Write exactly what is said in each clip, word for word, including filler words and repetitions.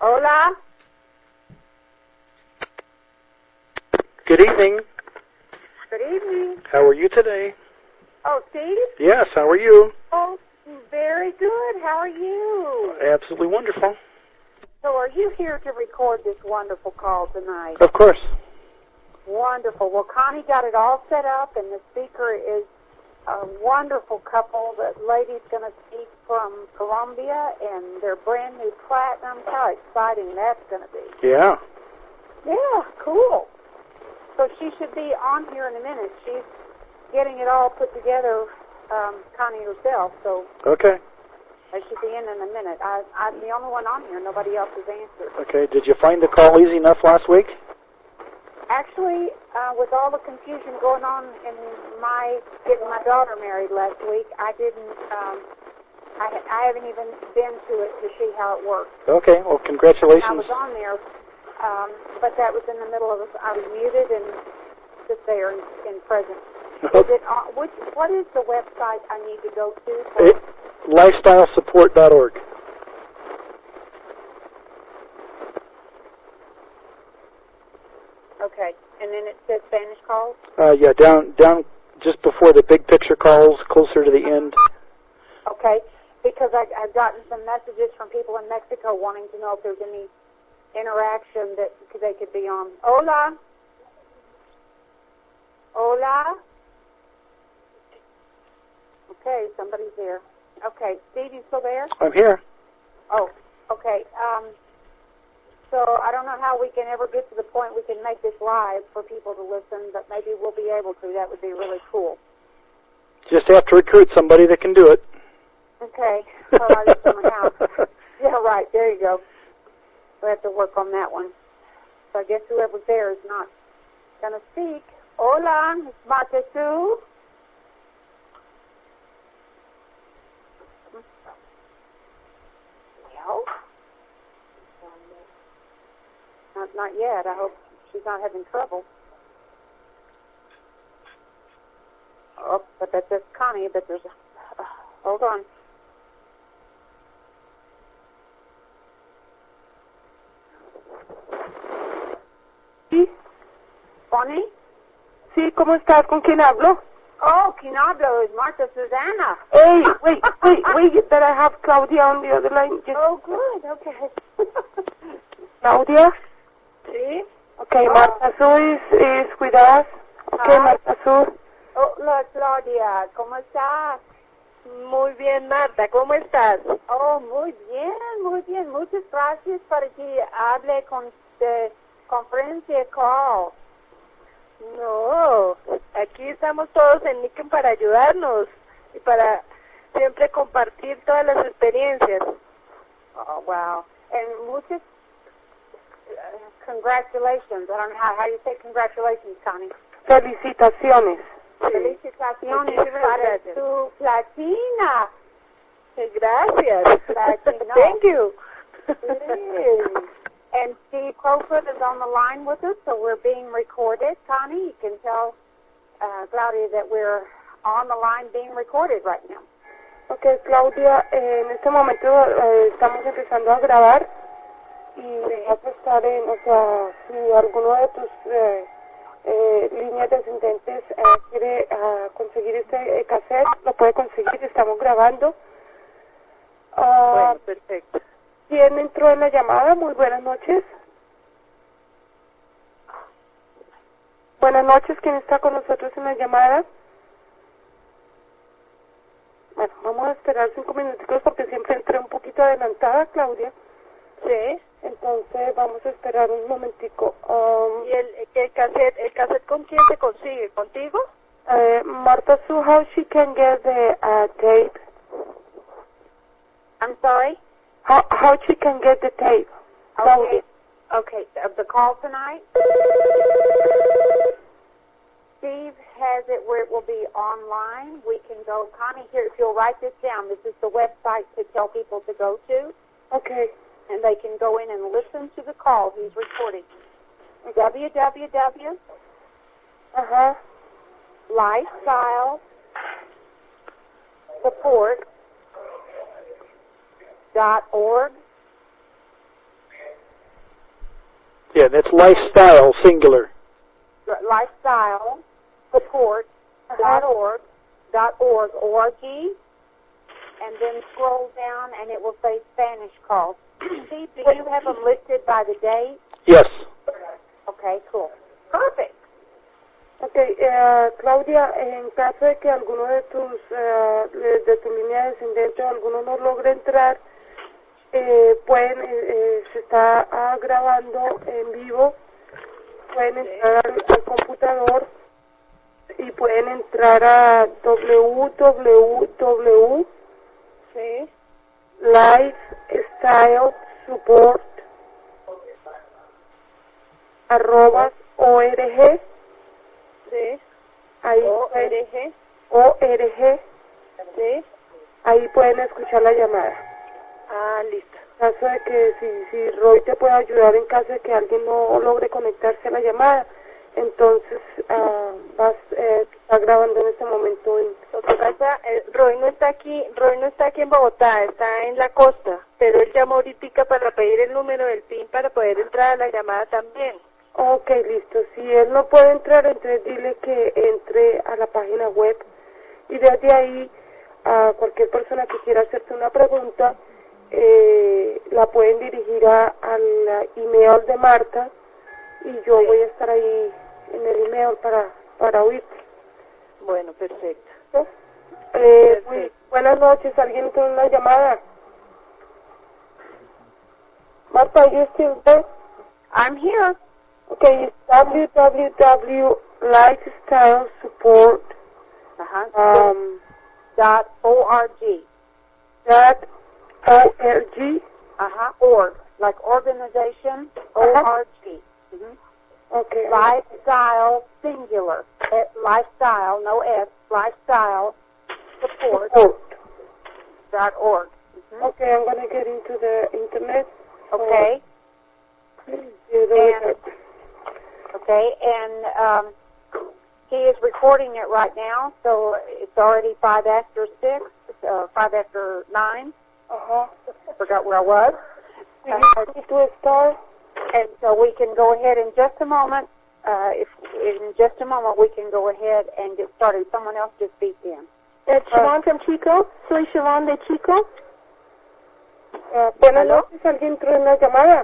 Hola. Good evening. Good evening. How are you today? Oh, Steve? Yes, how are you? Oh, very good. How are you? Absolutely wonderful. So are you here to record this wonderful call tonight? Of course. Wonderful. Well, Connie got it all set up, and the speaker is a wonderful couple. The lady's going to speak from Colombia, and they're brand new platinum. How exciting that's going to be. Yeah. Yeah, cool. So she should be on here in a minute. She's getting it all put together, um, Connie herself, so Okay. I should be in in a minute. I, I'm the only one on here. Nobody else has answered. Okay, did you find the call easy enough last week? Actually, uh, with all the confusion going on in my getting my daughter married last week, I didn't, um, I, I haven't even been to it to see how it works. Okay, well, congratulations. I was on there, um, but that was in the middle of, I was muted and just there in, in present. Is it, uh, which, what is the website I need to go to? For? It, lifestyle support dot org. Okay, and then it says Spanish calls? Uh, yeah, down down just before the big picture calls, closer to the end. Okay, because I, I've gotten some messages from people in Mexico wanting to know if there's any interaction that they could be on. Hola? Hola? Okay, somebody's there. Okay, Steve, you still there? I'm here. Oh, okay. Um, so I don't know how we can ever get to the point we can make this live for people to listen, but maybe we'll be able to. That would be really cool. Just have to recruit somebody that can do it. Okay. Well, I just don't know how. Yeah, right. There you go. We'll have to work on that one. So I guess whoever's there is not going to speak. Hola, it's Marta Sue. Well, not, not yet. I hope she's not having trouble. Oh, but that's just Connie, but there's a... Uh, hold on. Sí. Bonnie? Sí, ¿cómo estás? ¿Con quién hablo? Oh, ¿quién hablo? Es Marta Susana. Hey, wait, wait, wait, that I have Claudia on the other line. Just Oh, good, okay. Claudia? Sí? Okay, Oh. Marta Sue is, is with us. Okay, Hi. Marta Sue. Hola, Claudia, ¿cómo estás? Muy bien, Marta, ¿cómo estás? Oh, muy bien, muy bien. Muchas gracias para que hable con de conferencia call. No, aquí estamos todos en Niken para ayudarnos y para siempre compartir todas las experiencias. Oh, wow. And muchas uh, congratulations. I don't know how, how you say congratulations, Connie. Felicitaciones. Felicitaciones Muchas para gracias. tu platina. Gracias. Platino. Thank you. Yes. And Steve Crowfoot is on the line with us, so we're being recorded. Connie, you can tell uh, Claudia that we're on the line being recorded right now. Ok, Claudia, eh, en este momento eh, estamos empezando a grabar y vas a estar en, o sea, si alguno de tus eh, eh, líneas descendentes eh, quiere uh, conseguir este eh, cassette, lo puede conseguir, estamos grabando. Uh, Bueno, perfecto. ¿Quién entró en la llamada? Muy buenas noches. Buenas noches, ¿quién está con nosotros en la llamada? Bueno, vamos a esperar cinco minutos porque siempre entré un poquito adelantada, Claudia. Sí. Entonces vamos a esperar un momentico. Um, ¿Y el, el cassette, el cassette con quién se consigue? ¿Contigo? uh, Marta Sue, how she can get the uh, tape? I'm sorry? How how she can get the tape? Okay. Okay. Of the call tonight? Steve has it where it will be online. We can go. Connie, here, if you'll write this down, this is the website to tell people to go to. Okay. And they can go in and listen to the call he's recording. w w w Uh-huh. Lifestyle support dot org Yeah, that's lifestyle, singular. Lifestyle support dot org, dot org, O R G, and then scroll down and it will say Spanish calls. Steve, do you have them listed by the date? Yes. Okay, cool. Perfect. Ok, eh, Claudia, en caso de que alguno de tus eh, de, de tu línea descendente o alguno no logre entrar, eh, pueden, eh, eh, se está ah, grabando en vivo, pueden entrar al, al computador y pueden entrar a w w w Sí. lifestyle support arroba org. Sí. Ahí O pueden- R G. org, Sí. ahí pueden escuchar la llamada. Ah, listo. En caso de que si, si Roy te puede ayudar en caso de que alguien no logre conectarse a la llamada, entonces ah, vas eh, está grabando en este momento en... Lo que pasa, eh, Roy no está aquí, Roy no está aquí en Bogotá, está en la costa, pero él llamó ahorita para pedir el número del P I N para poder entrar a la llamada también. Ok, listo. Si él no puede entrar, entonces dile que entre a la página web y desde ahí a cualquier persona que quiera hacerte una pregunta eh, la pueden dirigir a, al email de Marta y yo Sí. voy a estar ahí en el email para, para oírte. Bueno, perfecto. ¿No? Eh, Perfecto. muy buenas noches. ¿Alguien tiene una llamada? Marta, ¿are you still there? I'm here. Okay, it's w w w dot lifestyle support Uh-huh. um, dot O-R-G. dot org. Uh-huh. Org. Like organization, O R G. Mm-hmm. Okay. Lifestyle singular. Eh, Lifestyle, no S. Lifestyle support Support. dot org. Mm-hmm. Okay, I'm going to get into the internet. Okay. You And, okay, and um, he is recording it right now, so it's already five after six, uh, five after nine. Uh-huh. Forgot where I was. Do you want me to start? And so we can go ahead in just a moment. Uh, if in just a moment we can go ahead and get started. Someone else just beat in. It's Siobhan from Chico. Soy Siobhan de Chico. Uh, buenas ¿Aló? noches, ¿alguien entró en la llamada?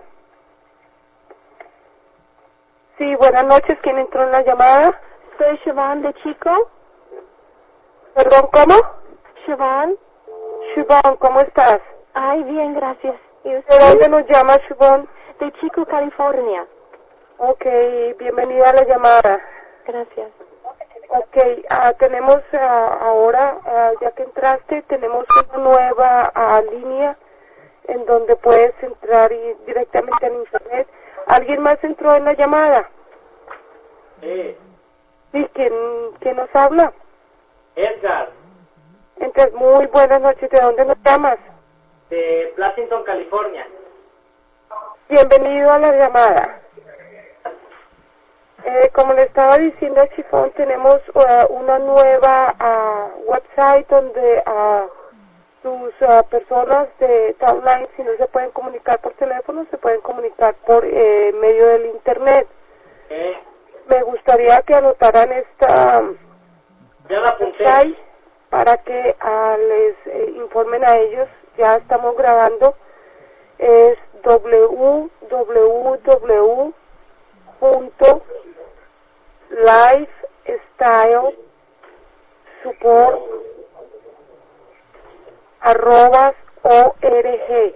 Sí, buenas noches, ¿quién entró en la llamada? Soy Siobhan de Chico. Perdón, ¿cómo? Siobhan. Shubham, ¿cómo estás? Ay, bien, gracias. ¿Y ¿De usted? dónde nos llama, Shubham? De Chico, California. Ok, bienvenida a la llamada. Gracias. Ok, ah, tenemos ah, ahora, ah, ya que entraste, tenemos una nueva ah, línea en donde puedes entrar y directamente en internet. ¿Alguien más entró en la llamada? Sí, Sí, ¿quién, quién nos habla? Edgar, Entonces, muy buenas noches, ¿de dónde nos llamas? de Placenton, California. Bienvenido a la llamada. Eh, como le estaba diciendo a Chifón, tenemos uh, una nueva uh, website donde uh, sus uh, personas de Downline, si no se pueden comunicar por teléfono, se pueden comunicar por eh, medio del internet. ¿Eh? Me gustaría que anotaran esta Ya la apunté. website para que uh, les eh, informen a ellos. Ya estamos grabando. Es w w w punto lifestyle support arroba org.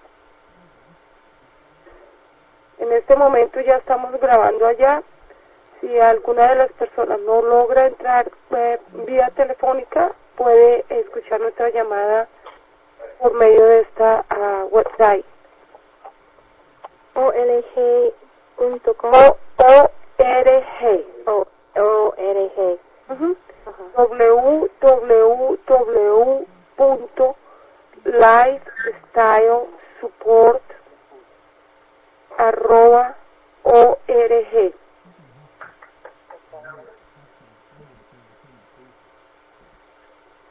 En este momento ya estamos grabando allá. Si alguna de las personas no logra entrar eh, vía telefónica, puede escuchar nuestra llamada por medio de esta uh, website. O L G punto com. O O R G. O O R G. Uh-huh. Ajá. w w w punto lifestyle support arroba org.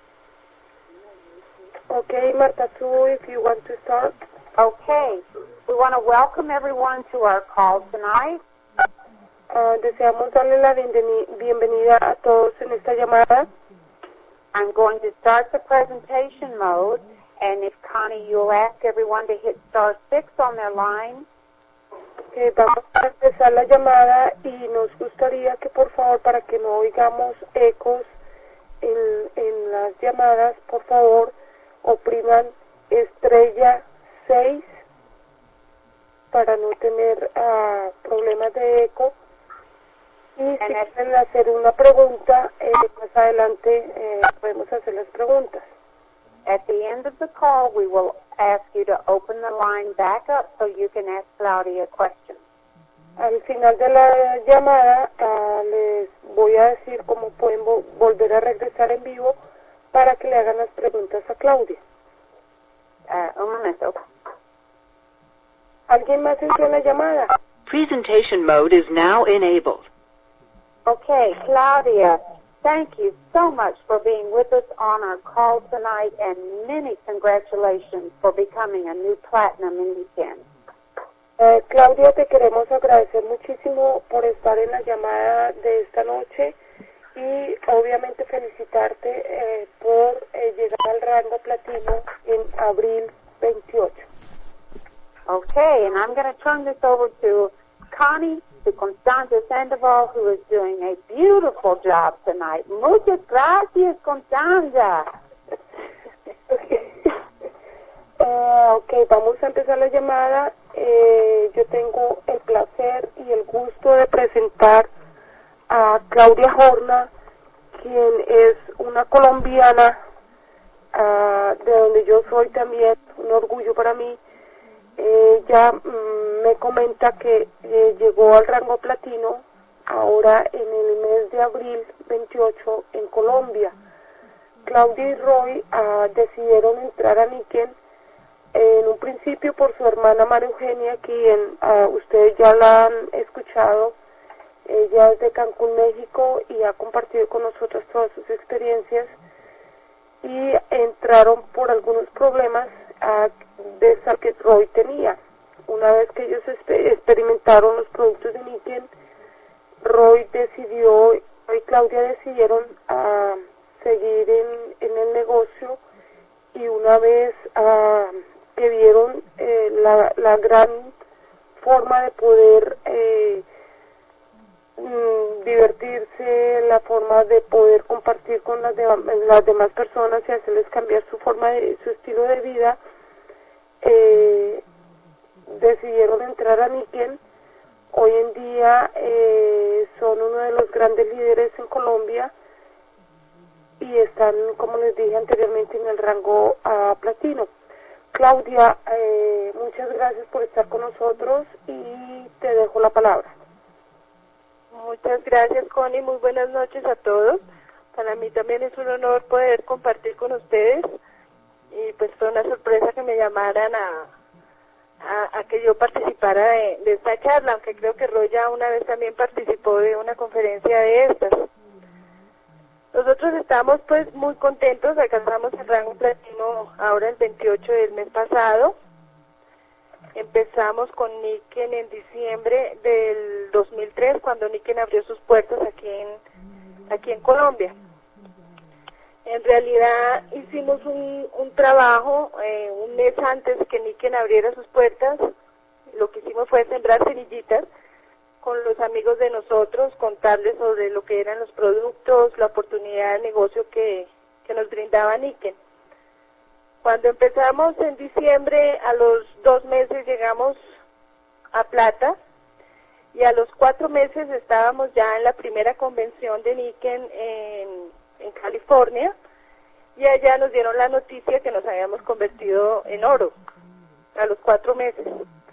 Okay, Marta, too, if you want to start. Okay. we want to welcome everyone to our call tonight. Uh, deseamos darle la bienvenida a todos en esta llamada. I'm going to start the presentation mode, and if Connie, you'll ask everyone to hit star six on their line. Eh, vamos a empezar la llamada y nos gustaría que por favor, para que no oigamos ecos en, en las llamadas, por favor, opriman estrella seis para no tener uh, problemas de eco. Y si quieren hacer una pregunta, eh, más adelante eh, podemos hacer las preguntas. At the end of the call, we will ask you to open the line back up so you can ask Claudia questions. Al final de la llamada, uh, les voy a decir cómo pueden vo volver a regresar en vivo para que le hagan las preguntas a Claudia. Uh, un momento. ¿Alguien más entró en la llamada? Presentation mode is now enabled. Okay, Claudia, thank you so much for being with us on our call tonight, and many congratulations for becoming a new platinum in Nikken. Eh, Claudia, te queremos agradecer muchísimo por estar en la llamada de esta noche y obviamente felicitarte eh, por eh, llegar al rango platino en abril veintiocho. Okay, and I'm going to turn this over to Connie, to Constanza Sandoval, who is doing a beautiful job tonight. Muchas gracias, Constanza. uh, ok, vamos a empezar la llamada. Eh, yo tengo el placer y el gusto de presentar a Claudia Horna, quien es una colombiana, uh, de donde yo soy también, un orgullo para mí. Ella mmm, me comenta que eh, llegó al rango platino ahora en el mes de abril veintiocho en Colombia. Claudia y Roy uh, decidieron entrar a Nikken en un principio por su hermana María Eugenia, quien uh, ustedes ya la han escuchado. Ella es de Cancún, México, y ha compartido con nosotros todas sus experiencias, y entraron por algunos problemas uh, de esa que Roy tenía. Una vez que ellos experimentaron los productos de Nikken, Roy decidió, Roy y Claudia decidieron uh, seguir en, en el negocio, y una vez uh, que vieron eh, la, la gran forma de poder eh, mm, divertirse, la forma de poder compartir con las, de, las demás personas y hacerles cambiar su forma de, su estilo de vida, eh, decidieron entrar a Nikken. Hoy en día eh, son uno de los grandes líderes en Colombia y están, como les dije anteriormente, en el rango uh, platino. Claudia, eh, muchas gracias por estar con nosotros y te dejo la palabra. Muchas gracias, Connie. Muy buenas noches a todos. Para mí también es un honor poder compartir con ustedes, y pues fue una sorpresa que me llamaran a, a, a que yo participara de, de esta charla, aunque creo que Roy ya una vez también participó de una conferencia de estas. Nosotros estamos pues muy contentos, alcanzamos el rango platino ahora el veintiocho del mes pasado. Empezamos con Nikken en diciembre del dos mil tres, cuando Nikken abrió sus puertas aquí en, aquí en Colombia. En realidad hicimos un, un trabajo eh, un mes antes que Nikken abriera sus puertas. Lo que hicimos fue sembrar semillitas con los amigos de nosotros, contarles sobre lo que eran los productos, la oportunidad de negocio que, que nos brindaba Nikken. Cuando empezamos en diciembre, a los dos meses llegamos a plata, y a los cuatro meses estábamos ya en la primera convención de Nikken en, en California, y allá nos dieron la noticia que nos habíamos convertido en oro a los cuatro meses.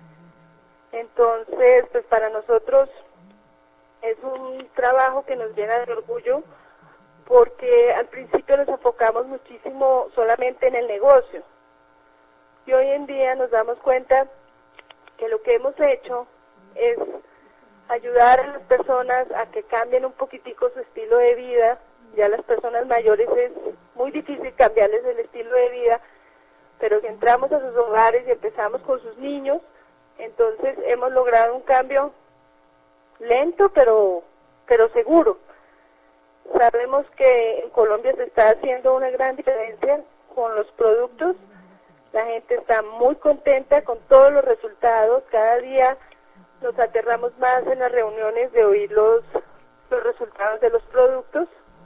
Entonces, pues para nosotros es un trabajo que nos llena de orgullo, porque al principio nos enfocamos muchísimo solamente en el negocio, y hoy en día nos damos cuenta que lo que hemos hecho es ayudar a las personas a que cambien un poquitico su estilo de vida. Ya a las personas mayores es muy difícil cambiarles el estilo de vida, pero que entramos a sus hogares y empezamos con sus niños, Entonces hemos logrado un cambio lento pero pero seguro. Sabemos que en Colombia se está haciendo una gran diferencia con los productos. La gente está muy contenta con todos los resultados. Cada día nos aterramos más en las reuniones de oír los, los resultados de los productos.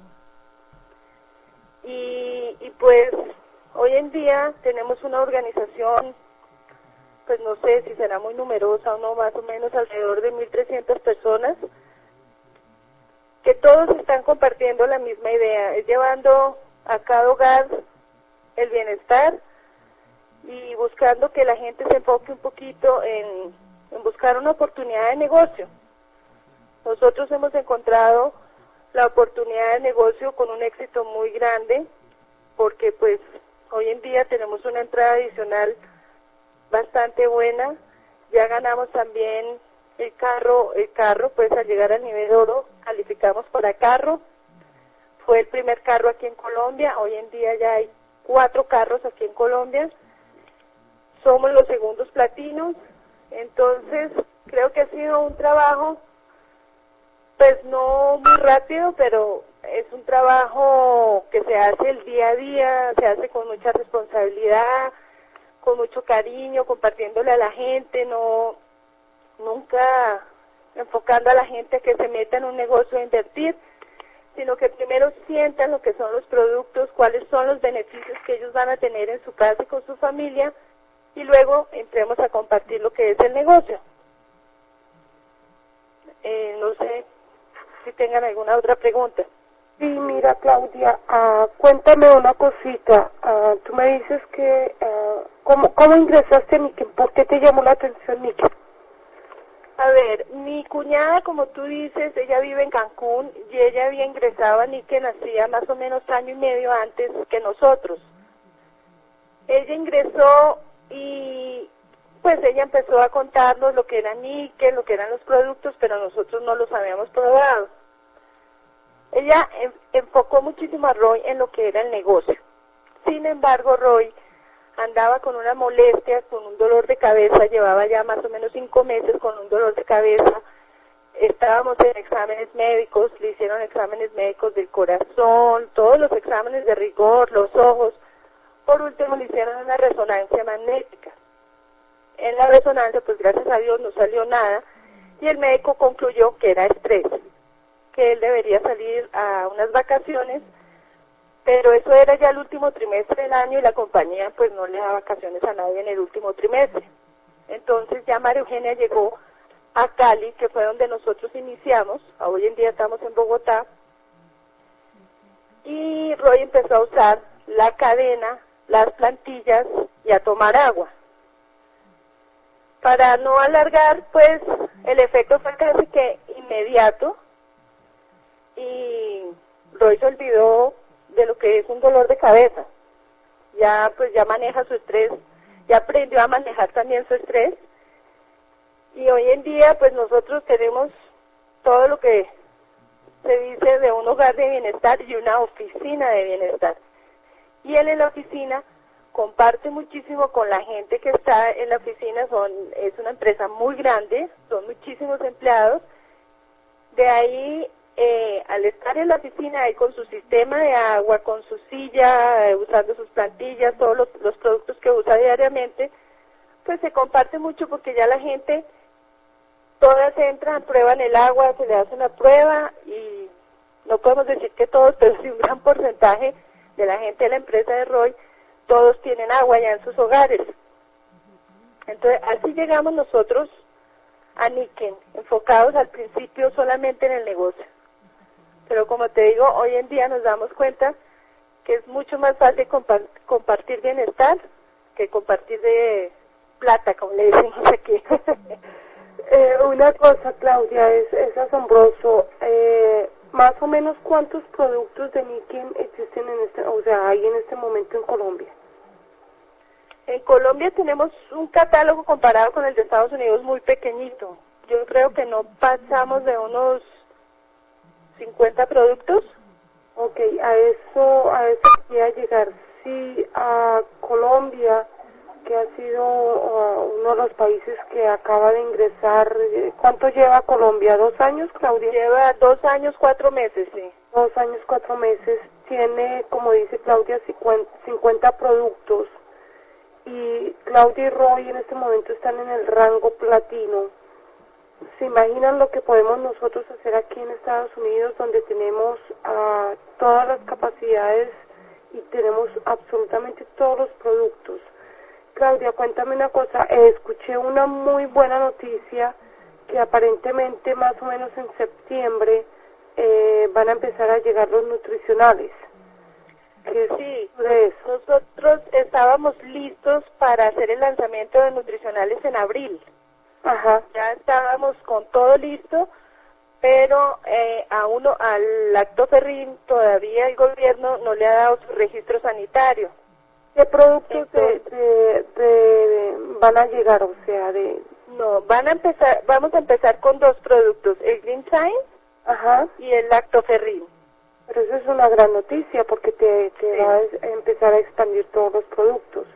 Y, y pues hoy en día tenemos una organización, pues no sé si será muy numerosa o no, más o menos alrededor de mil trescientas personas, que todos están compartiendo la misma idea, es llevando a cada hogar el bienestar y buscando que la gente se enfoque un poquito en, en buscar una oportunidad de negocio. Nosotros hemos encontrado la oportunidad de negocio con un éxito muy grande, porque pues hoy en día tenemos una entrada adicional bastante buena. Ya ganamos también el carro, el carro pues al llegar al nivel oro calificamos para carro. Fue el primer carro aquí en Colombia. Hoy en día ya hay cuatro carros aquí en Colombia. Somos los segundos platinos. Entonces creo que ha sido un trabajo pues no muy rápido, pero es un trabajo que se hace el día a día, se hace con mucha responsabilidad, con mucho cariño, compartiéndole a la gente, no nunca enfocando a la gente a que se meta en un negocio a invertir, sino que primero sientan lo que son los productos, cuáles son los beneficios que ellos van a tener en su casa y con su familia, y luego entremos a compartir lo que es el negocio. Eh, no sé si tengan alguna otra pregunta. Sí, mira, Claudia, uh, cuéntame una cosita. Uh, tú me dices que, uh, ¿cómo, ¿cómo ingresaste a Niken? ¿Por qué te llamó la atención Niken? A ver, mi cuñada, como tú dices, ella vive en Cancún y ella había ingresado a Niken hacía más o menos año y medio antes que nosotros. Ella ingresó y pues ella empezó a contarnos lo que era Niken, lo que eran los productos, pero nosotros no los habíamos probado. Ella en, enfocó muchísimo a Roy en lo que era el negocio. Sin embargo, Roy andaba con una molestia, con un dolor de cabeza, llevaba ya más o menos cinco meses con un dolor de cabeza. Estábamos en exámenes médicos, le hicieron exámenes médicos del corazón, todos los exámenes de rigor, los ojos. Por último le hicieron una resonancia magnética. En la resonancia, pues gracias a Dios no salió nada, y el médico concluyó que era estrés, que él debería salir a unas vacaciones, pero eso era ya el último trimestre del año y la compañía pues no le da vacaciones a nadie en el último trimestre. Entonces ya María Eugenia llegó a Cali, que fue donde nosotros iniciamos, hoy en día estamos en Bogotá, y Roy empezó a usar la cadena, las plantillas y a tomar agua. Para no alargar, pues el efecto fue casi que inmediato y Roy se olvidó de lo que es un dolor de cabeza. Ya pues ya maneja su estrés, ya aprendió a manejar también su estrés y hoy en día pues nosotros tenemos todo lo que se dice de un hogar de bienestar y una oficina de bienestar. Y él en la oficina comparte muchísimo con la gente que está en la oficina, son es una empresa muy grande, son muchísimos empleados. De ahí, eh, al estar en la oficina, ahí con su sistema de agua, con su silla, eh, usando sus plantillas, todos los, los productos que usa diariamente, pues se comparte mucho porque ya la gente, todas entran, prueban el agua, se le hace una prueba y no podemos decir que todos, pero sí un gran porcentaje de la gente de la empresa de Roy, todos tienen agua ya en sus hogares. Entonces, así llegamos nosotros a Niken, enfocados al principio solamente en el negocio. Pero como te digo, hoy en día nos damos cuenta que es mucho más fácil compa- compartir bienestar que compartir de plata, como le decimos aquí. eh, una cosa, Claudia, es, es asombroso. Eh, más o menos, ¿cuántos productos de Niken existen en este, o sea, hay en este momento en Colombia? En Colombia tenemos un catálogo comparado con el de Estados Unidos muy pequeñito. Yo creo que no pasamos de unos cincuenta productos. Ok, a eso, a eso quería llegar. Si a Colombia que ha sido uh, uno de los países que acaba de ingresar. ¿Cuánto lleva Colombia? ¿Dos años, Claudia? Lleva dos años, cuatro meses, sí. Dos años, cuatro meses. Tiene, como dice Claudia, cincuenta productos. Y Claudia y Roy en este momento están en el rango platino. ¿Se imaginan lo que podemos nosotros hacer aquí en Estados Unidos, donde tenemos uh, todas las capacidades y tenemos absolutamente todos los productos? Claudia, cuéntame una cosa. Eh, escuché una muy buena noticia que aparentemente más o menos en septiembre eh, van a empezar a llegar los nutricionales. ¿Qué sí, de eso? Nosotros estábamos listos para hacer el lanzamiento de nutricionales en abril. Ajá. Ya estábamos con todo listo, pero eh, a uno, al lactoferrin todavía el gobierno no le ha dado su registro sanitario. ¿Qué productos Entonces, de, de, de van a llegar? O sea, de... No, van a empezar, vamos a empezar con dos productos, el Green Science Ajá. y el lactoferrin. Pero eso es una gran noticia porque te, te Sí. va a empezar a expandir todos los productos.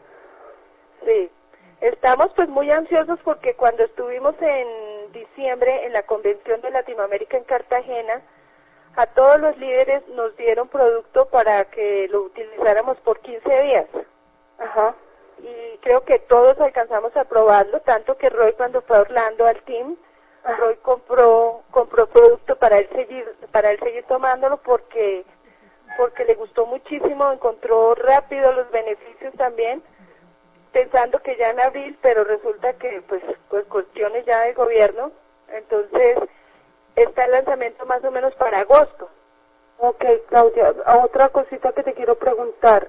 Sí. Estamos pues muy ansiosos porque cuando estuvimos en diciembre en la Convención de Latinoamérica en Cartagena, a todos los líderes nos dieron producto para que lo utilizáramos por quince días. Ajá. Y creo que todos alcanzamos a probarlo, tanto que Roy cuando fue a Orlando al team, Ajá. Roy compró compró producto para él seguir para él seguir tomándolo porque porque le gustó muchísimo, encontró rápido los beneficios también, pensando que ya en abril, pero resulta que pues pues cuestiones ya del gobierno, entonces está el lanzamiento más o menos para agosto. Ok, Claudia, otra cosita que te quiero preguntar.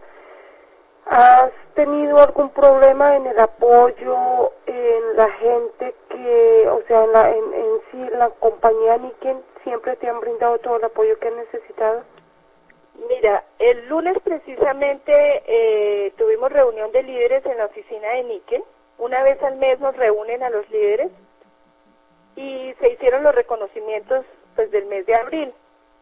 ¿Has tenido algún problema en el apoyo, en la gente que, o sea, en, la, en, en sí, la compañía Nikken, siempre te han brindado todo el apoyo que has necesitado? Mira, el lunes precisamente eh, tuvimos reunión de líderes en la oficina de Nikken. Una vez al mes nos reúnen a los líderes y se hicieron los reconocimientos pues del mes de abril.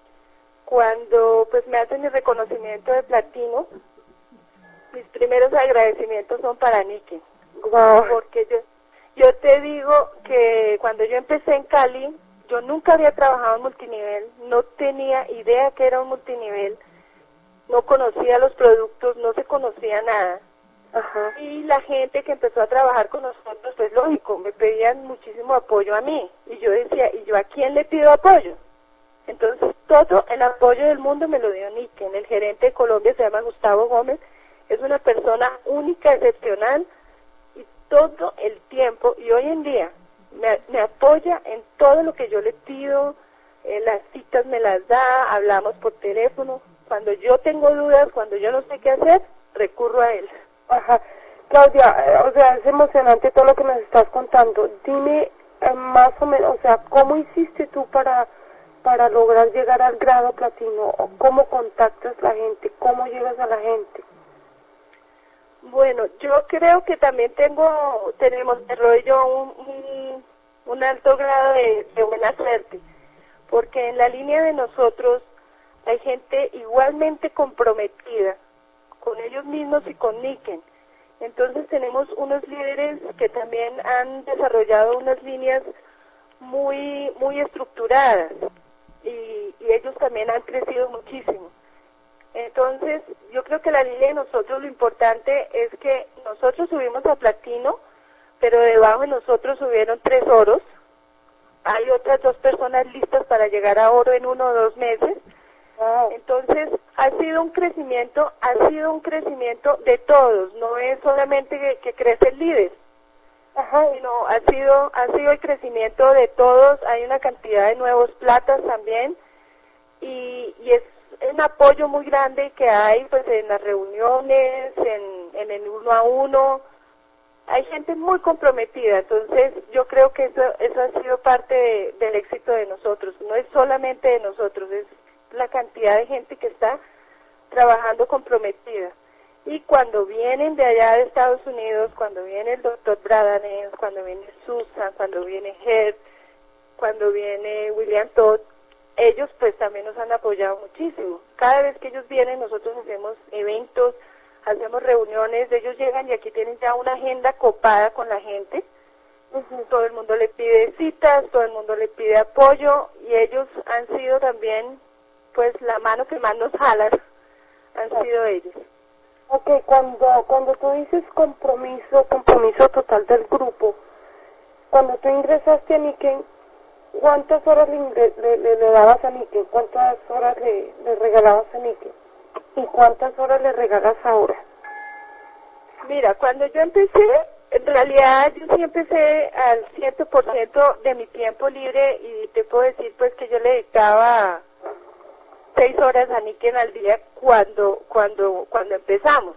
Cuando pues me hacen el reconocimiento de platino, mis primeros agradecimientos son para Nikken. Wow. Porque yo, yo te digo que cuando yo empecé en Cali, yo nunca había trabajado en multinivel, no tenía idea que era un multinivel, no conocía los productos, no se conocía nada. Ajá. Y la gente que empezó a trabajar con nosotros, pues lógico, me pedían muchísimo apoyo a mí. Y yo decía, ¿y yo a quién le pido apoyo? Entonces, todo el apoyo del mundo me lo dio Nikken. El gerente de Colombia se llama Gustavo Gómez, es una persona única, excepcional, y todo el tiempo, y hoy en día, me, me apoya en todo lo que yo le pido, eh, las citas me las da, hablamos por teléfono. Cuando yo tengo dudas, cuando yo no sé qué hacer, recurro a él. Ajá. Claudia, eh, o sea, es emocionante todo lo que nos estás contando. Dime eh, más o menos, o sea, ¿cómo hiciste tú para para lograr llegar al grado platino? ¿O cómo contactas a la gente? ¿Cómo llegas a la gente? Bueno, yo creo que también tengo, tenemos, Roy y yo, un, un, un alto grado de, de buena suerte, porque en la línea de nosotros hay gente igualmente comprometida con ellos mismos y con Nikken. Entonces tenemos unos líderes que también han desarrollado unas líneas muy muy estructuradas y, y ellos también han crecido muchísimo. Entonces yo creo que la línea de nosotros, lo importante es que nosotros subimos a platino, pero debajo de nosotros subieron tres oros. Hay otras dos personas listas para llegar a oro en uno o dos meses. Wow. Entonces, ha sido un crecimiento, ha sido un crecimiento de todos, no es solamente que, que crece el líder, Ajá. sino ha sido, ha sido el crecimiento de todos, hay una cantidad de nuevos platas también, y, y es un apoyo muy grande que hay pues en las reuniones, en, en el uno a uno, hay gente muy comprometida, entonces yo creo que eso, eso ha sido parte de, del éxito de nosotros, no es solamente de nosotros, es la cantidad de gente que está trabajando comprometida. Y cuando vienen de allá de Estados Unidos, cuando viene el doctor Bradanes, cuando viene Susan, cuando viene Head, cuando viene William Todd, ellos pues también nos han apoyado muchísimo. Cada vez que ellos vienen nosotros hacemos eventos, hacemos reuniones, ellos llegan y aquí tienen ya una agenda copada con la gente. Uh-huh. Todo el mundo le pide citas, todo el mundo le pide apoyo y ellos han sido también, pues, la mano que más nos jalan, han okay. sido ellos. Ok, cuando, cuando tú dices compromiso, compromiso total del grupo, cuando tú ingresaste a Niken, ¿cuántas horas le, le, le, le dabas a Niken? ¿Cuántas horas le, le regalabas a Niken? ¿Y cuántas horas le regalas ahora? Mira, cuando yo empecé, en realidad yo sí empecé al cien por ciento de mi tiempo libre y te puedo decir pues que yo le dedicaba seis horas a Niken al día cuando, cuando, cuando empezamos.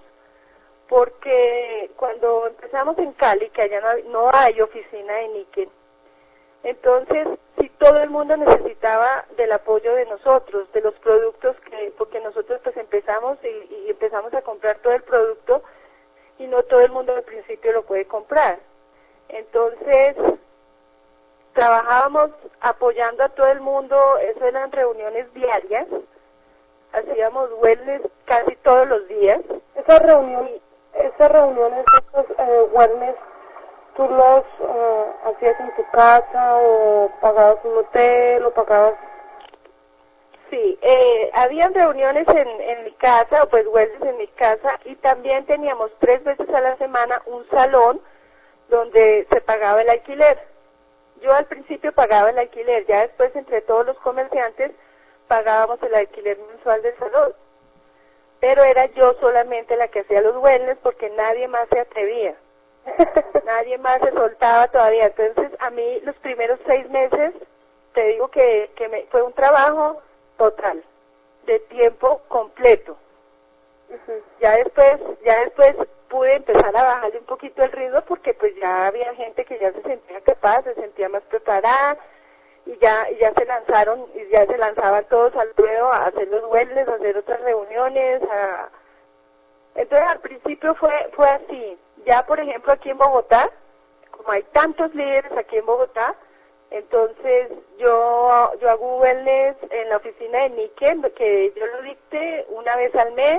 Porque cuando empezamos en Cali, que allá no hay, no hay oficina de Niken, entonces sí todo el mundo necesitaba del apoyo de nosotros, de los productos que, porque nosotros pues empezamos y, y empezamos a comprar todo el producto y no todo el mundo al principio lo puede comprar. Entonces trabajábamos apoyando a todo el mundo, eso eran reuniones diarias, hacíamos wellness casi todos los días. Esas reuniones, esas reuniones, esos eh, wellness, ¿tú los uh, hacías en tu casa o pagabas un hotel o pagabas? Sí, eh, habían reuniones en, en mi casa, o pues wellness en mi casa, y también teníamos tres veces a la semana un salón donde se pagaba el alquiler. Yo al principio pagaba el alquiler, ya después entre todos los comerciantes pagábamos el alquiler mensual del salón. Pero era yo solamente la que hacía los wellness porque nadie más se atrevía. Nadie más se soltaba todavía. Entonces a mí los primeros seis meses, te digo que, que me, fue un trabajo total, de tiempo completo. Uh-huh. Ya después, ya después pude empezar a bajarle un poquito el ritmo porque pues ya había gente que ya se sentía capaz, se sentía más preparada y ya, y ya se lanzaron, y ya se lanzaban todos al ruedo a hacer los wellness, a hacer otras reuniones, a... Entonces al principio fue, fue así. Ya por ejemplo aquí en Bogotá, como hay tantos líderes aquí en Bogotá, entonces yo yo hago wellness en la oficina de Niken, que yo lo dicte una vez al mes,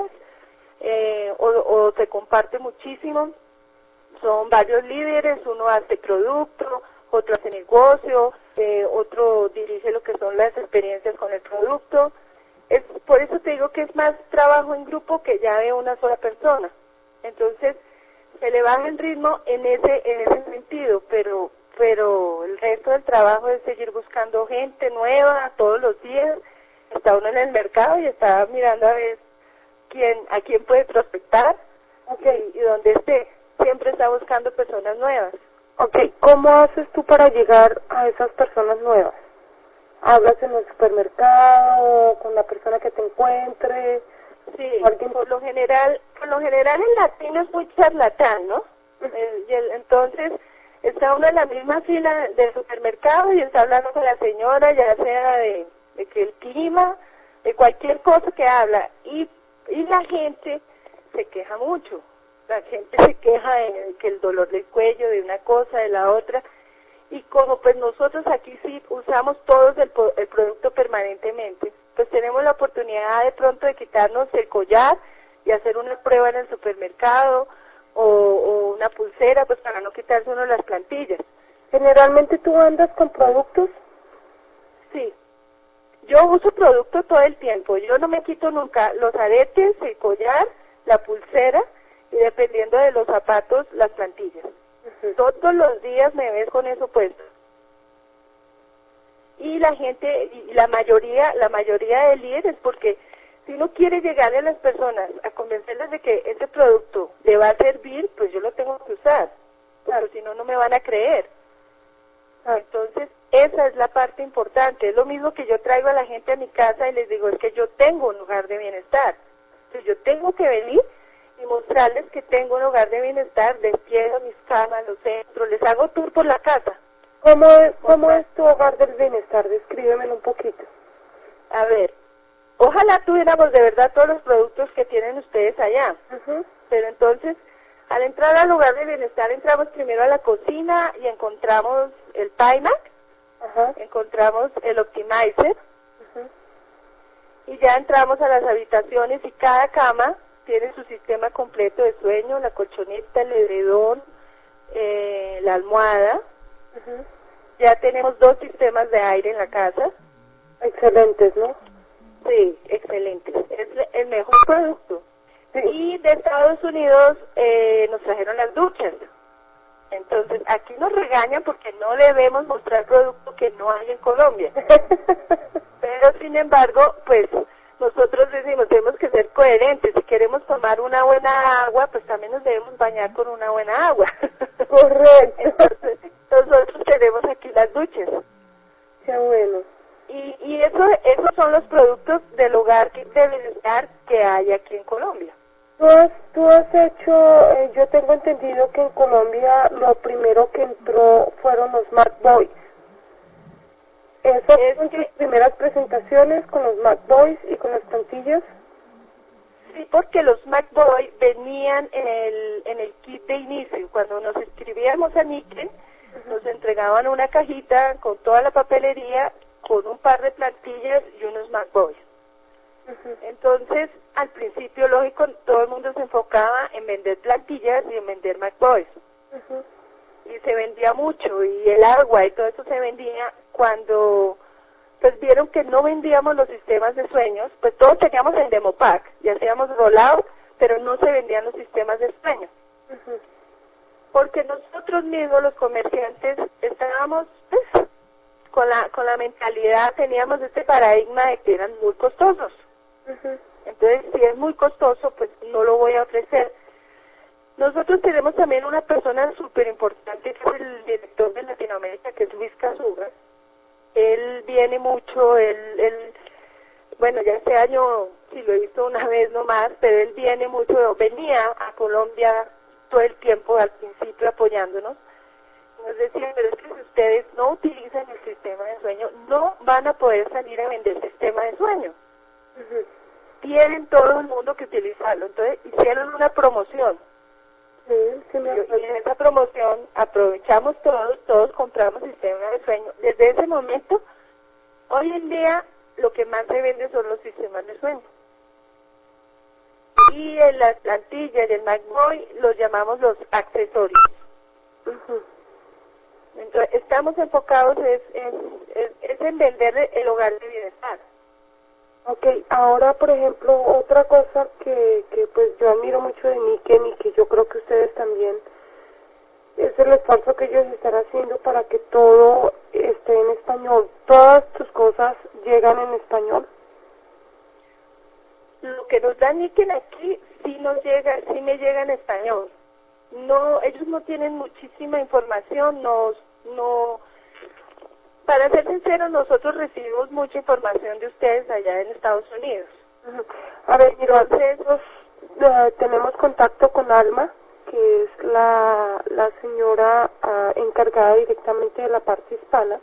eh, o, o se comparte muchísimo. Son varios líderes, uno hace producto, otro hace negocio, eh, otro dirige lo que son las experiencias con el producto. Es por eso te digo que es más trabajo en grupo que ya de una sola persona. Entonces se le baja el ritmo en ese en ese sentido, pero pero el resto del trabajo es seguir buscando gente nueva todos los días. Está uno en el mercado y está mirando a ver quién a quién puede prospectar, okay, y, y donde esté siempre está buscando personas nuevas. Okay, ¿cómo haces tú para llegar a esas personas nuevas? ¿Hablas en el supermercado, con la persona que te encuentre? Sí, ¿alguien? por lo general, por lo general el latino es muy charlatán, ¿no? el, y el, entonces está uno en la misma fila del supermercado y está hablando con la señora, ya sea de, de que el clima, de cualquier cosa que habla, y, y la gente se queja mucho. La gente se queja de que el dolor del cuello, de una cosa, de la otra, y como pues nosotros aquí sí usamos todos el, el producto permanentemente, pues tenemos la oportunidad de pronto de quitarnos el collar y hacer una prueba en el supermercado o, o una pulsera, pues para no quitarse uno las plantillas. ¿Generalmente tú andas con productos? Sí, yo uso producto todo el tiempo, yo no me quito nunca los aretes, el collar, la pulsera, y dependiendo de los zapatos, las plantillas. Uh-huh. Todos los días me ves con eso puesto. Y la gente, y la mayoría, la mayoría de líderes, porque si uno quiere llegarle a las personas a convencerles de que ese producto le va a servir, pues yo lo tengo que usar, porque claro, si no, no me van a creer. Ah. Entonces, esa es la parte importante. Es lo mismo que yo traigo a la gente a mi casa y les digo, es que yo tengo un hogar de bienestar. Entonces, yo tengo que venir y mostrarles que tengo un hogar de bienestar, despliego mis camas, los centros, les hago tour por la casa. ¿Cómo es, cómo es tu hogar del bienestar? Descríbemelo un poquito. A ver, ojalá tuviéramos de verdad todos los productos que tienen ustedes allá. Uh-huh. Pero entonces, al entrar al hogar de bienestar, entramos primero a la cocina y encontramos el Pimac, uh-huh, encontramos el Optimizer, uh-huh, y ya entramos a las habitaciones y cada cama tiene su sistema completo de sueño, la colchoneta, el edredón, eh, la almohada. Ujú. Ya tenemos dos sistemas de aire en la casa. Excelentes, ¿no? Sí, excelentes. Es el mejor producto. Sí. Y de Estados Unidos eh, nos trajeron las duchas. Entonces, aquí nos regañan porque no debemos mostrar producto que no hay en Colombia. Pero, sin embargo, pues, nosotros decimos, tenemos que ser coherentes. Si queremos tomar una buena agua, pues también nos debemos bañar con una buena agua. Correcto. Entonces, nosotros tenemos aquí las duchas. Qué bueno. Y, y eso, esos son los productos del hogar que, de bienestar que hay aquí en Colombia. Tú has, tú has hecho, eh, yo tengo entendido que en Colombia lo primero que entró fueron los Mac Boys. ¿Esas Es son que- tus primeras presentaciones con los Mac Boys y con las plantillas? Sí, porque los MacBoy venían en el, en el kit de inicio. Cuando nos inscribíamos a Niken, nos entregaban una cajita con toda la papelería, con un par de plantillas y unos MacBoys. Ujú. Entonces, al principio, lógico, todo el mundo se enfocaba en vender plantillas y en vender MacBoys. Ujú. Y se vendía mucho, y el agua y todo eso se vendía cuando pues vieron que no vendíamos los sistemas de sueños, pues todos teníamos el demo pack y hacíamos rollout, pero no se vendían los sistemas de sueño. Ujú. Porque nosotros mismos, los comerciantes, estábamos pues, con la con la mentalidad, teníamos este paradigma de que eran muy costosos. Ujú. Entonces, si es muy costoso, pues no lo voy a ofrecer. Nosotros tenemos también una persona súper importante, que es el director de Latinoamérica, que es Luis Casuga. Él viene mucho, él, él, bueno, ya este año, sí lo he visto una vez nomás, pero él viene mucho, venía a Colombia todo el tiempo al principio apoyándonos. Nos decía, pero es que si ustedes no utilizan el sistema de sueño, no van a poder salir a vender sistema de sueño. Ujú. Tienen todo el mundo que utilizarlo. Entonces hicieron una promoción. Sí, sí me Y acuerdo. en esa promoción aprovechamos todos, todos compramos sistema de sueño. Desde ese momento, hoy en día, lo que más se vende son los sistemas de sueño. Y en las plantillas del MacBoy los llamamos los accesorios. Ujú. Entonces, estamos enfocados es, es, es, es en vender el hogar de bienestar. Ok, ahora por ejemplo, otra cosa que, que pues yo admiro mucho de Niken y que yo creo que ustedes también, es el esfuerzo que ellos están haciendo para que todo esté en español. Todas tus cosas llegan en español. Lo que nos da Niken aquí sí nos llega, sí me llega en español. No, ellos no tienen muchísima información, nos, no, para ser sinceros, nosotros recibimos mucha información de ustedes allá en Estados Unidos. Ujú. A ver, mira, Entonces, nosotros eh, tenemos contacto con Alma, que es la, la señora ah, encargada directamente de la parte hispana.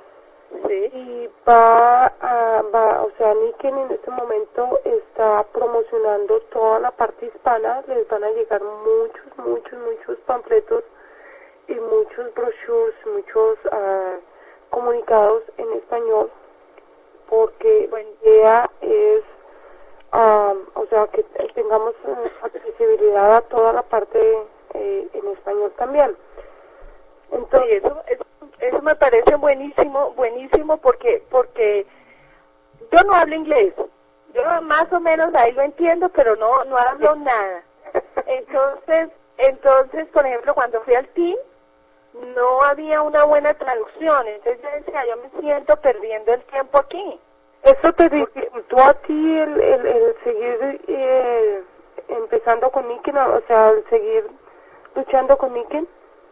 sí, Y va a, va, o sea, Niken en este momento está promocionando toda la parte hispana, les van a llegar muchos, muchos, muchos panfletos y muchos brochures, muchos uh, comunicados en español, porque la idea es, um, o sea, que tengamos uh, accesibilidad a toda la parte eh, en español también. Entonces, sí, eso, eso, eso me parece buenísimo, buenísimo porque, porque yo no hablo inglés. Yo más o menos ahí lo entiendo, pero no, no hablo nada. Entonces, entonces, por ejemplo, cuando fui al team, no había una buena traducción. Entonces yo decía, yo me siento perdiendo el tiempo aquí. ¿eso te dificultó a ti el, el, el seguir eh, empezando con Niken, o sea, el seguir luchando con Niken?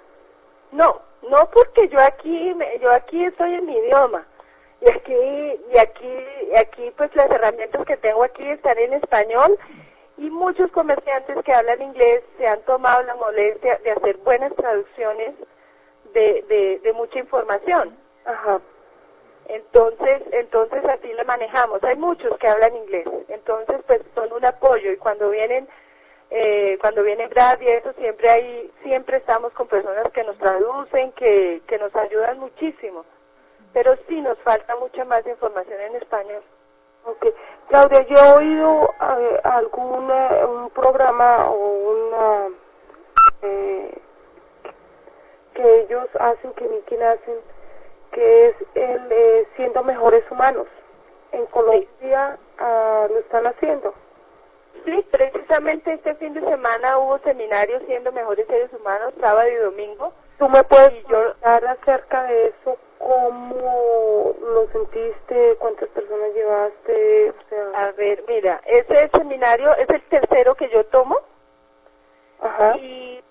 No, no porque yo aquí, me- yo aquí estoy en mi idioma. Y aquí, y aquí, y aquí pues las herramientas que tengo aquí están en español y muchos comerciantes que hablan inglés se han tomado la molestia de hacer buenas traducciones de, de, de mucha información. Ajá. Entonces, entonces así la manejamos. Hay muchos que hablan inglés, entonces pues son un apoyo y cuando vienen, eh, cuando viene Brad y eso siempre hay, siempre estamos con personas que nos traducen, que, que nos ayudan muchísimo. Pero sí nos falta mucha más información en español. Okay. Claudia, yo he oído eh, algún eh, un programa o una eh, que ellos hacen, que Nicky hacen, que es el eh, siendo mejores humanos. En Colombia uh, lo están haciendo. Sí, precisamente este fin de semana hubo seminarios siendo mejores seres humanos, sábado y domingo. ¿Tú me puedes contar acerca de eso? ¿Cómo lo sentiste? ¿Cuántas personas llevaste? O sea... A ver, mira, ese seminario es el tercero que yo tomo. Ajá. Y,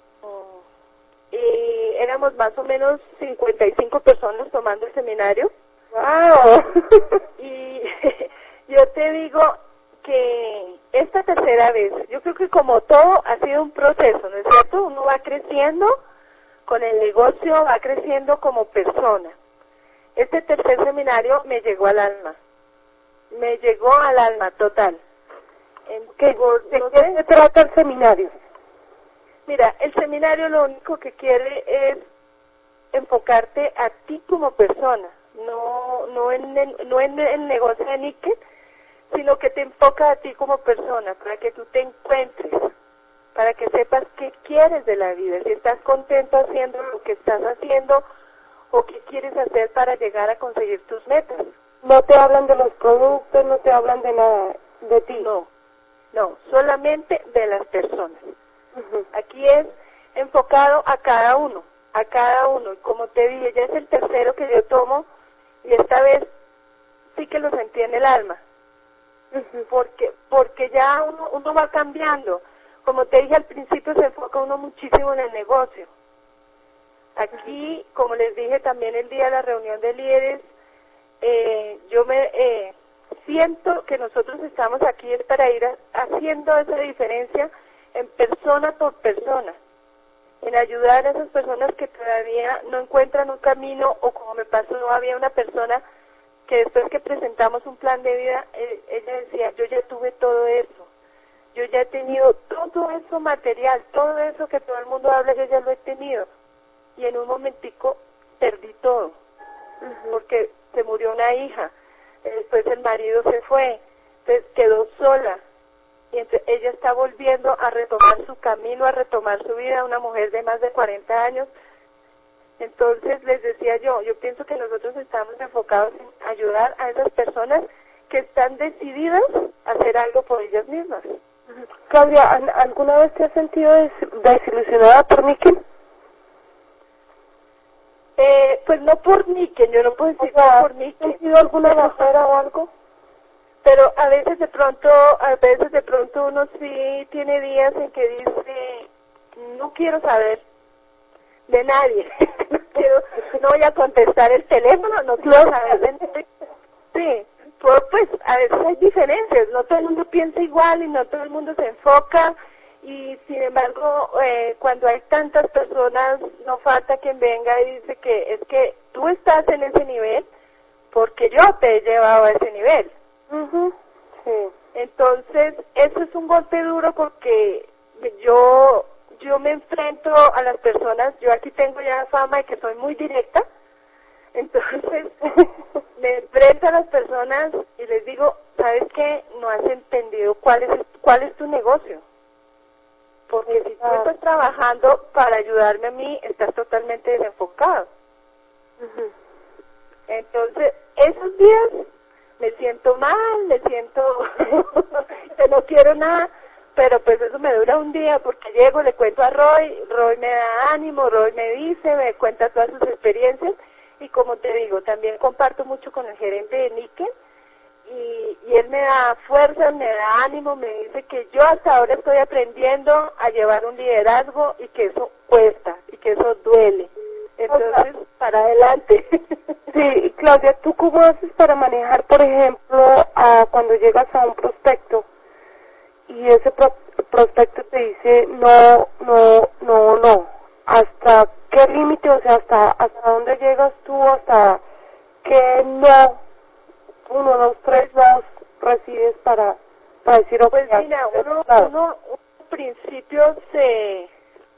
y éramos más o menos cincuenta y cinco personas tomando el seminario. ¡Wow! Y yo te digo que esta tercera vez, yo creo que como todo ha sido un proceso, ¿no es cierto? Uno va creciendo con el negocio, va creciendo como persona. Este tercer seminario me llegó al alma, me llegó al alma total. ¿Qué, ¿De no qué sé, se trata el seminario? Mira, el seminario lo único que quiere es enfocarte a ti como persona, no no en el, no en el negocio de níquel, sino que te enfoca a ti como persona, para que tú te encuentres, para que sepas qué quieres de la vida, si estás contento haciendo lo que estás haciendo o qué quieres hacer para llegar a conseguir tus metas. No te hablan de los productos, no te hablan de nada, de ti. No, no, solamente de las personas. Uh-huh. Aquí es enfocado a cada uno, a cada uno. Y como te dije, ya es el tercero que yo tomo y esta vez sí que lo sentí en el alma. Uh-huh. Porque porque ya uno, uno va cambiando. Como te dije al principio, se enfoca uno muchísimo en el negocio. Aquí, como les dije también el día de la reunión de líderes, eh, yo me eh, siento que nosotros estamos aquí es para ir a, haciendo esa diferencia en persona por persona, en ayudar a esas personas que todavía no encuentran un camino, o como me pasó, había una persona que después que presentamos un plan de vida, eh, ella decía, yo ya tuve todo eso, yo ya he tenido todo eso material, todo eso que todo el mundo habla, yo ya lo he tenido, y en un momentico perdí todo, uh-huh. porque se murió una hija, después el marido se fue, entonces quedó sola, y entonces ella está volviendo a retomar su camino, a retomar su vida, una mujer de más de cuarenta años. Entonces les decía yo, yo pienso que nosotros estamos enfocados en ayudar a esas personas que están decididas a hacer algo por ellas mismas. Claudia, ¿alguna vez te has sentido des- desilusionada por Niken? Eh, pues no por Niken, yo no puedo decir o sea, no por Niken. ¿has sentido alguna barrera o algo? Pero a veces de pronto, a veces de pronto uno sí tiene días en que dice, no quiero saber de nadie, no, quiero, no voy a contestar el teléfono, no quiero saber de nadie. Sí, pues, pues a veces hay diferencias, no todo el mundo piensa igual y no todo el mundo se enfoca, y sin embargo eh, cuando hay tantas personas no falta quien venga y dice que es que tú estás en ese nivel porque yo te he llevado a ese nivel. Uh-huh. Sí. Entonces eso es un golpe duro porque yo yo me enfrento a las personas, yo aquí tengo ya fama de que soy muy directa, entonces me enfrento a las personas y les digo, ¿sabes qué? No has entendido cuál es cuál es tu negocio, porque si tú estás trabajando para ayudarme a mí, estás totalmente desenfocado. Uh-huh. Entonces esos días me siento mal, me siento que no quiero nada, pero pues eso me dura un día porque llego, le cuento a Roy, Roy me da ánimo, Roy me dice, me cuenta todas sus experiencias, y como te digo, también comparto mucho con el gerente de Níquel, y, y él me da fuerzas, me da ánimo, me dice que yo hasta ahora estoy aprendiendo a llevar un liderazgo y que eso cuesta, y que eso duele. Entonces, para adelante. Sí, Claudia, ¿tú cómo haces para manejar, por ejemplo, a cuando llegas a un prospecto y ese pro prospecto te dice no, no, no, no? ¿Hasta qué límite, o sea, hasta hasta dónde llegas tú, hasta qué no, uno, dos, tres, dos recibes para, para decir, ok, pues mira, uno, uno, al principio se...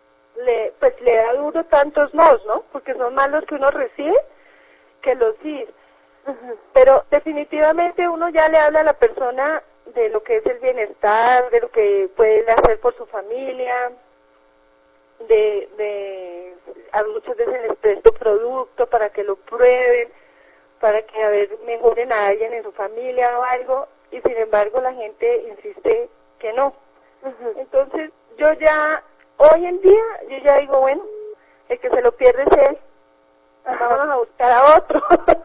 le pues le da duro tantos nos, ¿no? Porque son más los que uno recibe que los sí. Uh-huh. Pero definitivamente uno ya le habla a la persona de lo que es el bienestar, de lo que puede hacer por su familia, de, de a muchas veces les presto producto para que lo prueben, para que a ver mejoren a alguien en su familia o algo, y sin embargo la gente insiste que no. Uh-huh. Entonces yo ya, hoy en día, yo ya digo, bueno, el que se lo pierde es él, vamos a buscar a otro.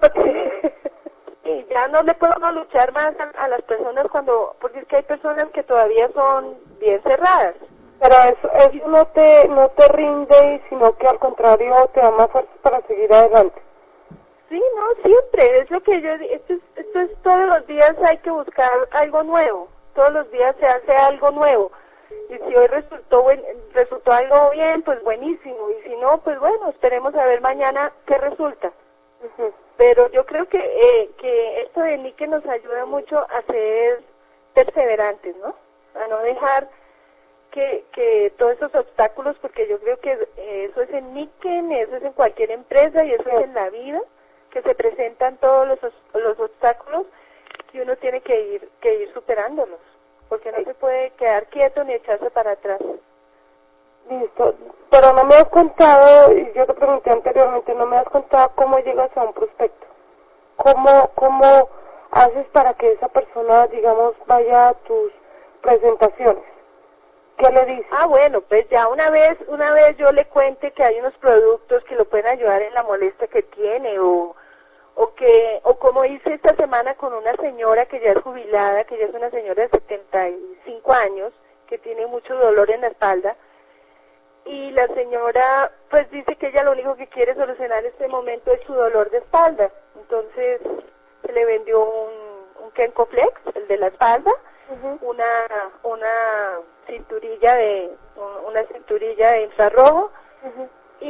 Y ya no le puedo no luchar más a, a las personas cuando, porque es que hay personas que todavía son bien cerradas. Pero eso, eso no te no te rinde, sino que al contrario te da más fuerzas para seguir adelante. Sí, no, siempre, es lo que yo, esto es, esto es todos los días hay que buscar algo nuevo, todos los días se hace algo nuevo. Y si hoy resultó buen, resultó algo bien, pues buenísimo, y si no, pues bueno, esperemos a ver mañana qué resulta. Uh-huh. Pero yo creo que eh, que esto de Nikken nos ayuda mucho a ser perseverantes, ¿no? A no dejar que que todos esos obstáculos, porque yo creo que eh, eso es en Nikken, eso es en cualquier empresa y eso sí. Es en la vida, que se presentan todos los los obstáculos que uno tiene que ir que ir superándolos, porque no sí. Se puede quedar quieto ni echarse para atrás. Listo, pero no me has contado, y yo te pregunté anteriormente, no me has contado cómo llegas a un prospecto, cómo, cómo haces para que esa persona, digamos, vaya a tus presentaciones, ¿qué le dices? Ah, bueno, pues ya una vez, una vez yo le cuente que hay unos productos que lo pueden ayudar en la molestia que tiene, o, o que, o como hice esta semana con una señora que ya es jubilada, que ya es una señora de setenta y cinco años, que tiene mucho dolor en la espalda, y la señora pues dice que ella lo único que quiere solucionar en este momento es su dolor de espalda. Entonces se le vendió un, un Kencoflex, el de la espalda, uh-huh. una una cinturilla de una cinturilla de infrarrojo, uh-huh.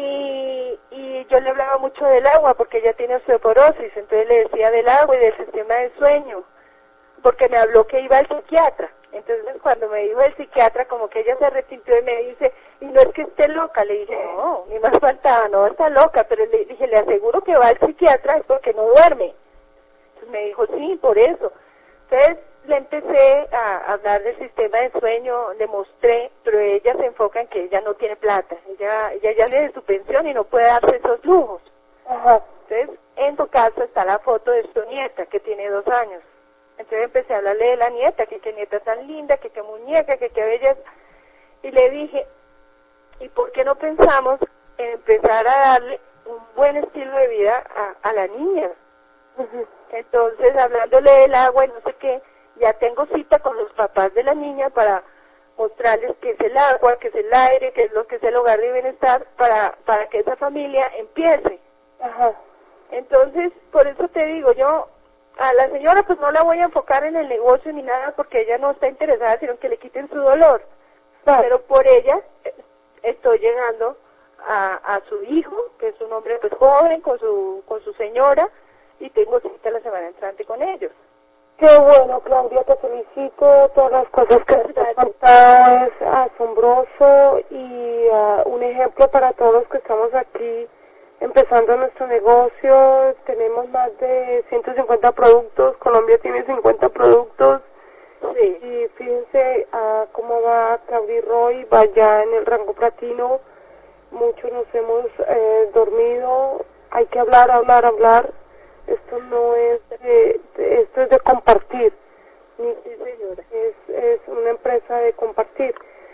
y y yo le hablaba mucho del agua porque ella tiene osteoporosis, entonces le decía del agua y del sistema de sueño, porque me habló que iba al psiquiatra. Entonces cuando me dijo el psiquiatra, como que ella se arrepintió y me dice, y no es que esté loca, le dije, no, ni más faltaba, no está loca, pero le dije, le aseguro que va al psiquiatra es porque no duerme. Entonces me dijo, sí, por eso. Entonces le empecé a hablar del sistema de sueño, le mostré, pero ella se enfoca en que ella no tiene plata, ella ella ya le de su pensión y no puede darse esos lujos. Ajá. Entonces en su casa está la foto de su nieta, que tiene dos años. Entonces empecé a hablarle de la nieta, que qué nieta tan linda, que qué muñeca, que qué belleza. Y le dije, ¿y por qué no pensamos en empezar a darle un buen estilo de vida a, a la niña? Uh-huh. Entonces, hablándole del agua y no sé qué, ya tengo cita con los papás de la niña para mostrarles qué es el agua, qué es el aire, qué es lo que es el hogar de bienestar, para, para que esa familia empiece. Ajá. Entonces, por eso te digo, yo a la señora pues no la voy a enfocar en el negocio ni nada porque ella no está interesada sino en que le quiten su dolor, claro. Pero por ella estoy llegando a, a su hijo, que es un hombre pues joven, con su con su señora, y tengo cita la semana entrante con ellos. Qué bueno, Claudia, te felicito, todas las cosas que te has contado es asombroso y uh, un ejemplo para todos los que estamos aquí empezando nuestro negocio. Tenemos más de ciento cincuenta productos, Colombia tiene cincuenta productos, sí. Y fíjense uh, cómo va Claudia Roy, va ya en el rango platino, muchos nos hemos eh, dormido, hay que hablar, hablar, hablar, esto no es de, de, esto es de compartir, ni, sí, señora. Es, es una empresa de compartir.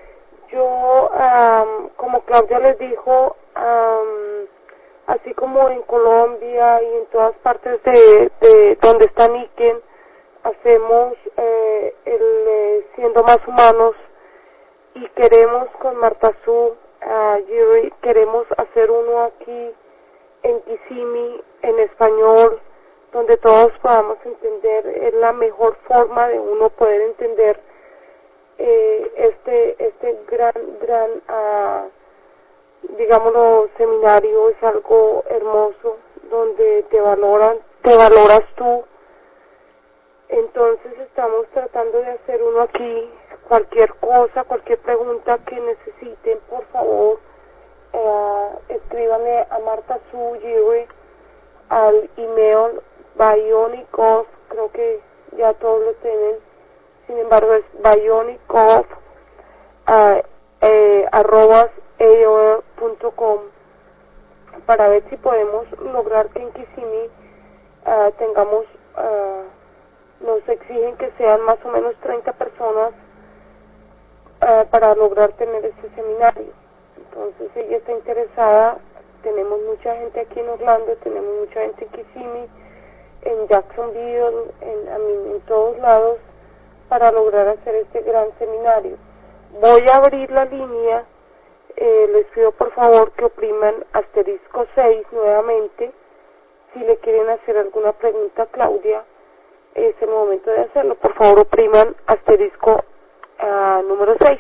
Yo, um, como Claudia les dijo, um, así como en Colombia y en todas partes de, de donde está Nikken, hacemos eh, el eh, siendo más humanos, y queremos con Marta Su, uh, Jerry, queremos hacer uno aquí en Kissimmee, en español, donde todos podamos entender. Es la mejor forma de uno poder entender eh, este este gran gran uh, digámoslo, seminario. Es algo hermoso donde te valoran, te valoras tú. Entonces estamos tratando de hacer uno aquí. Cualquier cosa, cualquier pregunta que necesiten, por favor, eh, escríbanme a Marta Su Jerry al email. Bionicgolf, creo que ya todos lo tienen, sin embargo es Bionicgolf, uh, eh, arrobas A O L punto com, para ver si podemos lograr que en Kissimmee uh, tengamos, uh, nos exigen que sean más o menos treinta personas uh, para lograr tener este seminario. Entonces ella está interesada, tenemos mucha gente aquí en Orlando, tenemos mucha gente en Kissimmee, en Jacksonville, en, a mí, en todos lados, para lograr hacer este gran seminario. Voy a abrir la línea, eh, les pido por favor que opriman asterisco seis nuevamente, si le quieren hacer alguna pregunta a Claudia, es el momento de hacerlo, por favor opriman asterisco uh, número seis.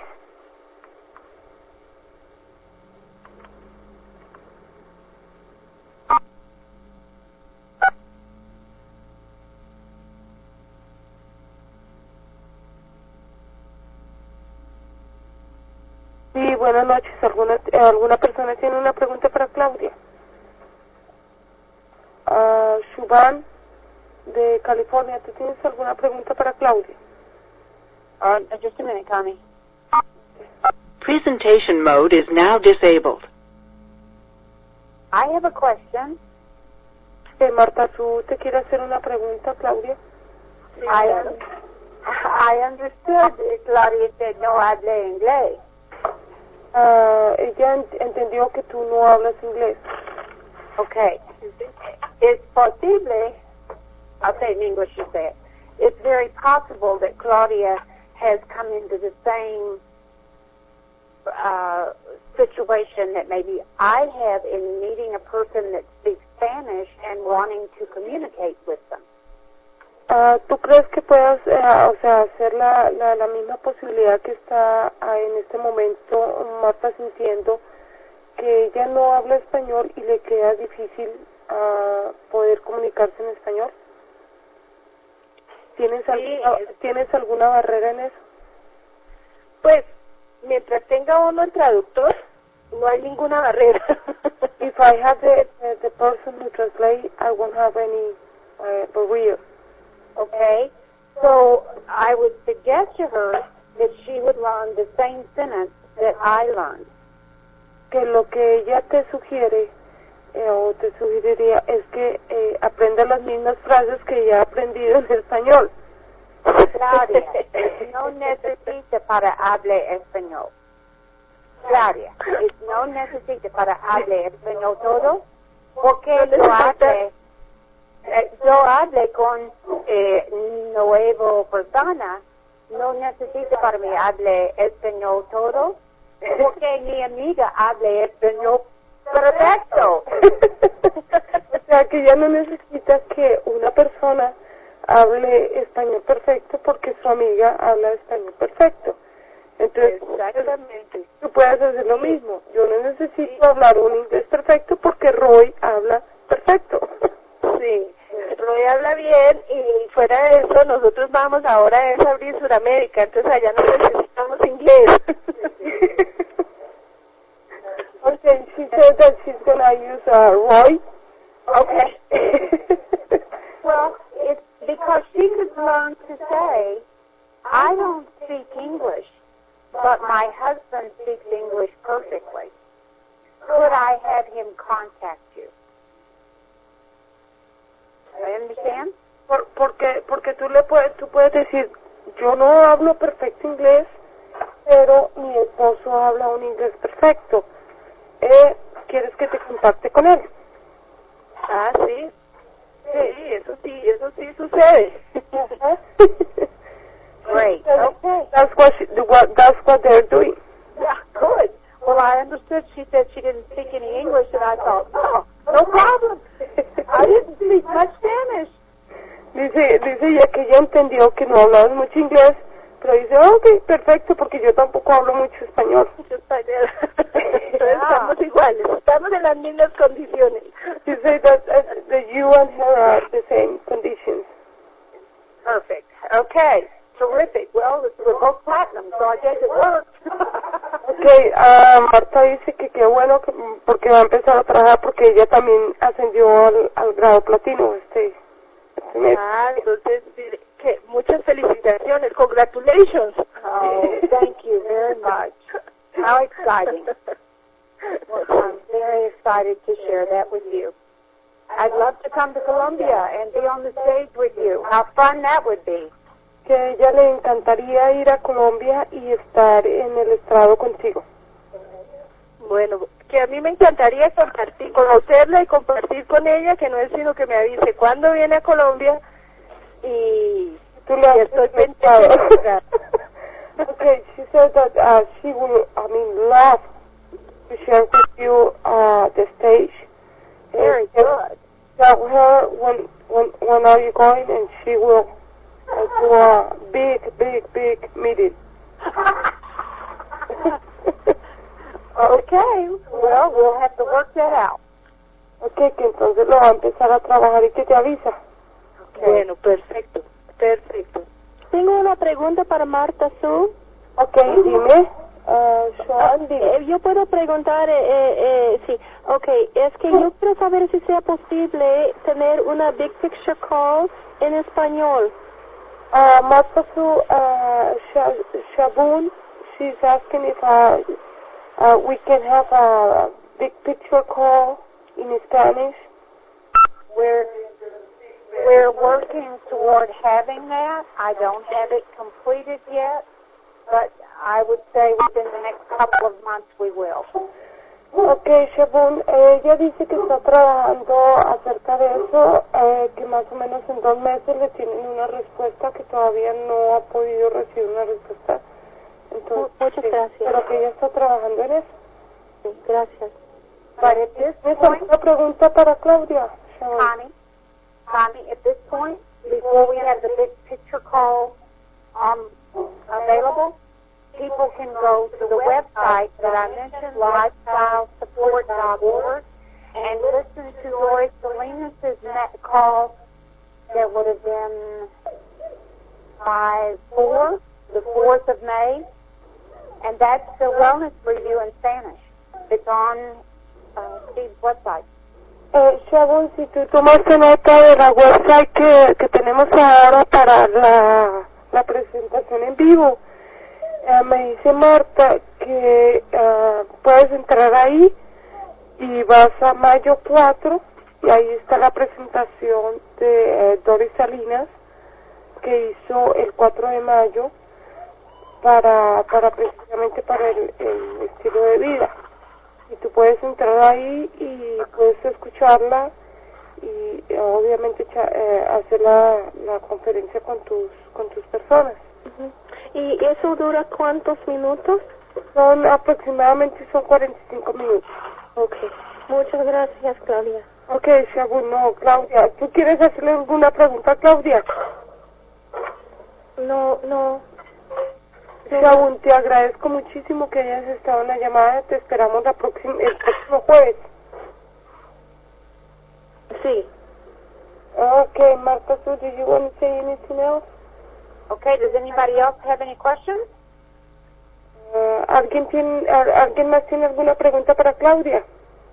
Sí, buenas noches. ¿Alguna, ¿Alguna persona tiene una pregunta para Claudia? Uh, Shuban, de California, ¿tú tienes alguna pregunta para Claudia? Uh, just a minute, Connie. Presentation mode is now disabled. I have a question. Eh, Marta, ¿tú te quieres hacer una pregunta, Claudia? Sí, I, un I understood Claudia said no hable inglés. Uh, ella ent entendió que tú no hablas inglés. Okay. It's posible, I'll say in English, you say it. It's very possible that Claudia has come into the same uh, situation that maybe I have in meeting a person that speaks Spanish and wanting to communicate with them. Uh, ¿Tú crees que puedas, uh, o sea, hacer la, la, la misma posibilidad que está uh, en este momento Marta sintiendo que ella no habla español y le queda difícil uh, poder comunicarse en español? ¿Tienes, sí, alguna, es... ¿Tienes alguna barrera en eso? Pues, mientras tenga uno el traductor, no hay ninguna barrera. If I have the, the, the person who translate, I won't have any uh, barrier. Okay, so I would suggest to her that she would learn the same sentence that I learned. Que lo que ella te sugiere eh, o te sugeriría es que eh, aprenda las mismas frases que ella ha aprendido en español. Claudia, no necesita para hablar español. Claudia, no necesita para hablar español todo, porque yo hablé, eh, yo hablé con eh, nuevo persona, no necesita para mí hablar español todo, porque mi amiga habla español perfecto. O sea que ya no necesita que una persona hable español perfecto porque su amiga habla español perfecto. Entonces, exactamente, tú puedes hacer lo mismo. Yo no necesito sí. hablar un inglés perfecto porque Roy habla perfecto. Sí, Roy habla bien y fuera de eso nosotros vamos ahora a abrir Sudamérica, entonces allá no necesitamos inglés. Okay, she said that she's gonna use uh, Roy. Okay. Well, it's because she could learn to say, I don't speak English, but my husband speaks English perfectly. Could I have him contact you? I understand? Por, porque porque tú le puedes tú puedes decir, yo no hablo perfecto inglés, pero mi esposo habla un inglés perfecto. Eh, ¿Quieres que te contacte con él? Ah, sí. Sí, eso sí, eso sí sucede. Great. Okay. That's what, she, what that's what they're doing. Yeah, good. Well, I understood she said she didn't speak any English, and I thought, oh, no problem. I didn't speak much Spanish. Dice, dice ella que ella entendió que no hablabas mucho inglés, pero dice, oh, ok, perfecto, porque yo tampoco hablo mucho español. Mucho español. Entonces estamos iguales, estamos en las mismas condiciones. She said that, uh, that you and her are the same conditions. Perfect. Okay. Terrific. Well, we're both platinum, so I guess it works. Okay, uh, Marta dice que qué bueno que, porque va a empezar a trabajar porque ella también ascendió al, al grado platino este Entonces, que muchas felicitaciones, congratulations. Oh, thank you very much. How exciting. Well, I'm very excited to share that with you. I'd love to come to Colombia and be on the stage with you. How fun that would be. Que a ella le encantaría ir a Colombia y estar en el estrado contigo. Bueno, que a mí me encantaría compartir, conocerla y compartir con ella, que no es sino que me avise cuándo viene a Colombia y, Tú le y estoy pendiente de llegar. Okay, she said that uh, she will, I mean, love to share with you uh, the stage. Very and good. Tell her when, when, when are you going, and she will uh, do a big, big, big meeting. Okay, well, we'll have to work that out. Okay, que entonces lo va a empezar a trabajar y que te avisa. Okay. Bueno, perfecto, perfecto. Tengo una pregunta para Marta Sue. Okay, dime. Uh, Sean, dime. Eh, yo puedo preguntar, eh, eh, sí, okay, es que yo quiero saber si sea posible tener una Big Picture Call en español. Uh, Marta Sue, uh, Shabun, she's asking if uh, uh, we can have a Big Picture Call in Spanish. We're, we're working toward having that. I don't have it completed yet, but I would say within the next couple of months we will. Okay, Shabun, eh, ella dice que está trabajando acerca de eso, eh, que más o menos en dos meses le tienen una respuesta, que todavía no ha podido recibir una respuesta. Entonces, Muchas gracias. Pero que ella está trabajando en eso. Sí, gracias. But at this ¿Esa es point, una pregunta para Claudia? Shabun. Connie, Connie, at this point, before we have the big picture call um, available, people can go to the website that I mentioned, lifestyle support dot org, and listen to Doris Salinas' call that would have been by four, the fourth of May, and that's the wellness review in Spanish. It's on uh, Steve's website. Eh, Shabun, si tú tomaste nota de la website que, que tenemos ahora para la, la presentación en vivo, eh, me dice Marta que uh, puedes entrar ahí y vas a mayo cuatro y ahí está la presentación de eh, Doris Salinas que hizo el cuatro de mayo para, para precisamente para el, el estilo de vida. Y tú puedes entrar ahí y puedes escucharla y eh, obviamente eh, hacer la, la conferencia con tus con tus personas. Uh-huh. ¿Y eso dura cuántos minutos? Son aproximadamente son cuarenta y cinco minutos. Okay. Muchas gracias, Claudia. Okay, Shabun, no, Claudia. ¿Tú quieres hacerle alguna pregunta a Claudia? No, no. Shabun, te agradezco muchísimo que hayas estado en la llamada. Te esperamos la próxima, el próximo jueves. Sí. Okay, Marta, so do you want to say anything else? Okay, does anybody else have any questions? Uh, ¿alguien, tiene, ¿Alguien más tiene alguna pregunta para Claudia?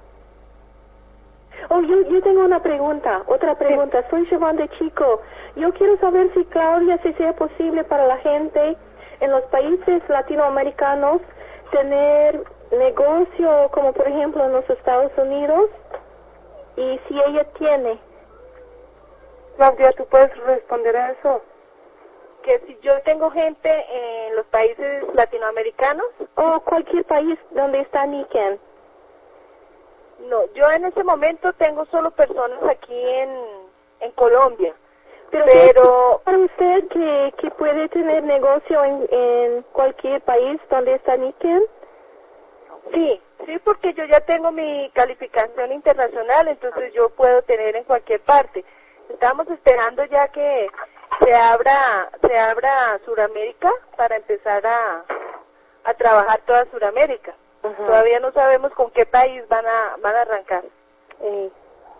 Oh, yo, yo tengo una pregunta, otra pregunta. Sí. Soy Siobhan de Chico. Yo quiero saber si, Claudia, si sea posible para la gente en los países latinoamericanos tener negocio, como por ejemplo en los Estados Unidos, y si ella tiene. Claudia, ¿tú puedes responder a eso? Que si yo tengo gente en los países latinoamericanos. O cualquier país donde está Niken. No, yo en ese momento tengo solo personas aquí en, en Colombia. Pero, pero ¿para usted que, que puede tener negocio en, en cualquier país donde está Niken? Sí, sí, porque yo ya tengo mi calificación internacional, entonces yo puedo tener en cualquier parte. Estamos esperando ya que se abra se abra Suramérica para empezar a, a trabajar toda Suramérica. Uh-huh. Todavía no sabemos con qué país van a van a arrancar. Eh.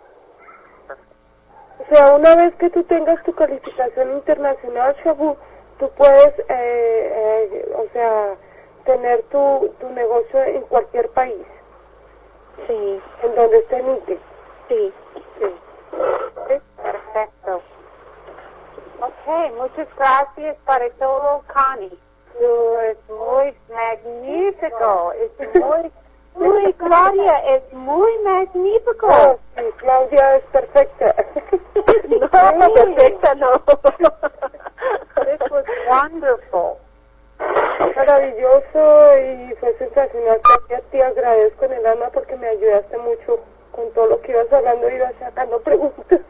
O sea, una vez que tú tengas tu calificación internacional, Shabu, tú puedes, eh, eh, o sea, tener tu, tu negocio en cualquier país. Sí. En donde esté Nike. Sí. Sí. Sí, perfecto. Okay, muchas gracias para todo, Connie. Tú es muy magnífico, es muy, muy, Claudia, es muy magnífico. Oh, sí, Claudia es perfecta. No, perfecta no. This was wonderful. Maravilloso y fue sensacional. Claudia, te agradezco en el alma porque me ayudaste mucho con todo lo que ibas hablando y ibas sacando preguntas.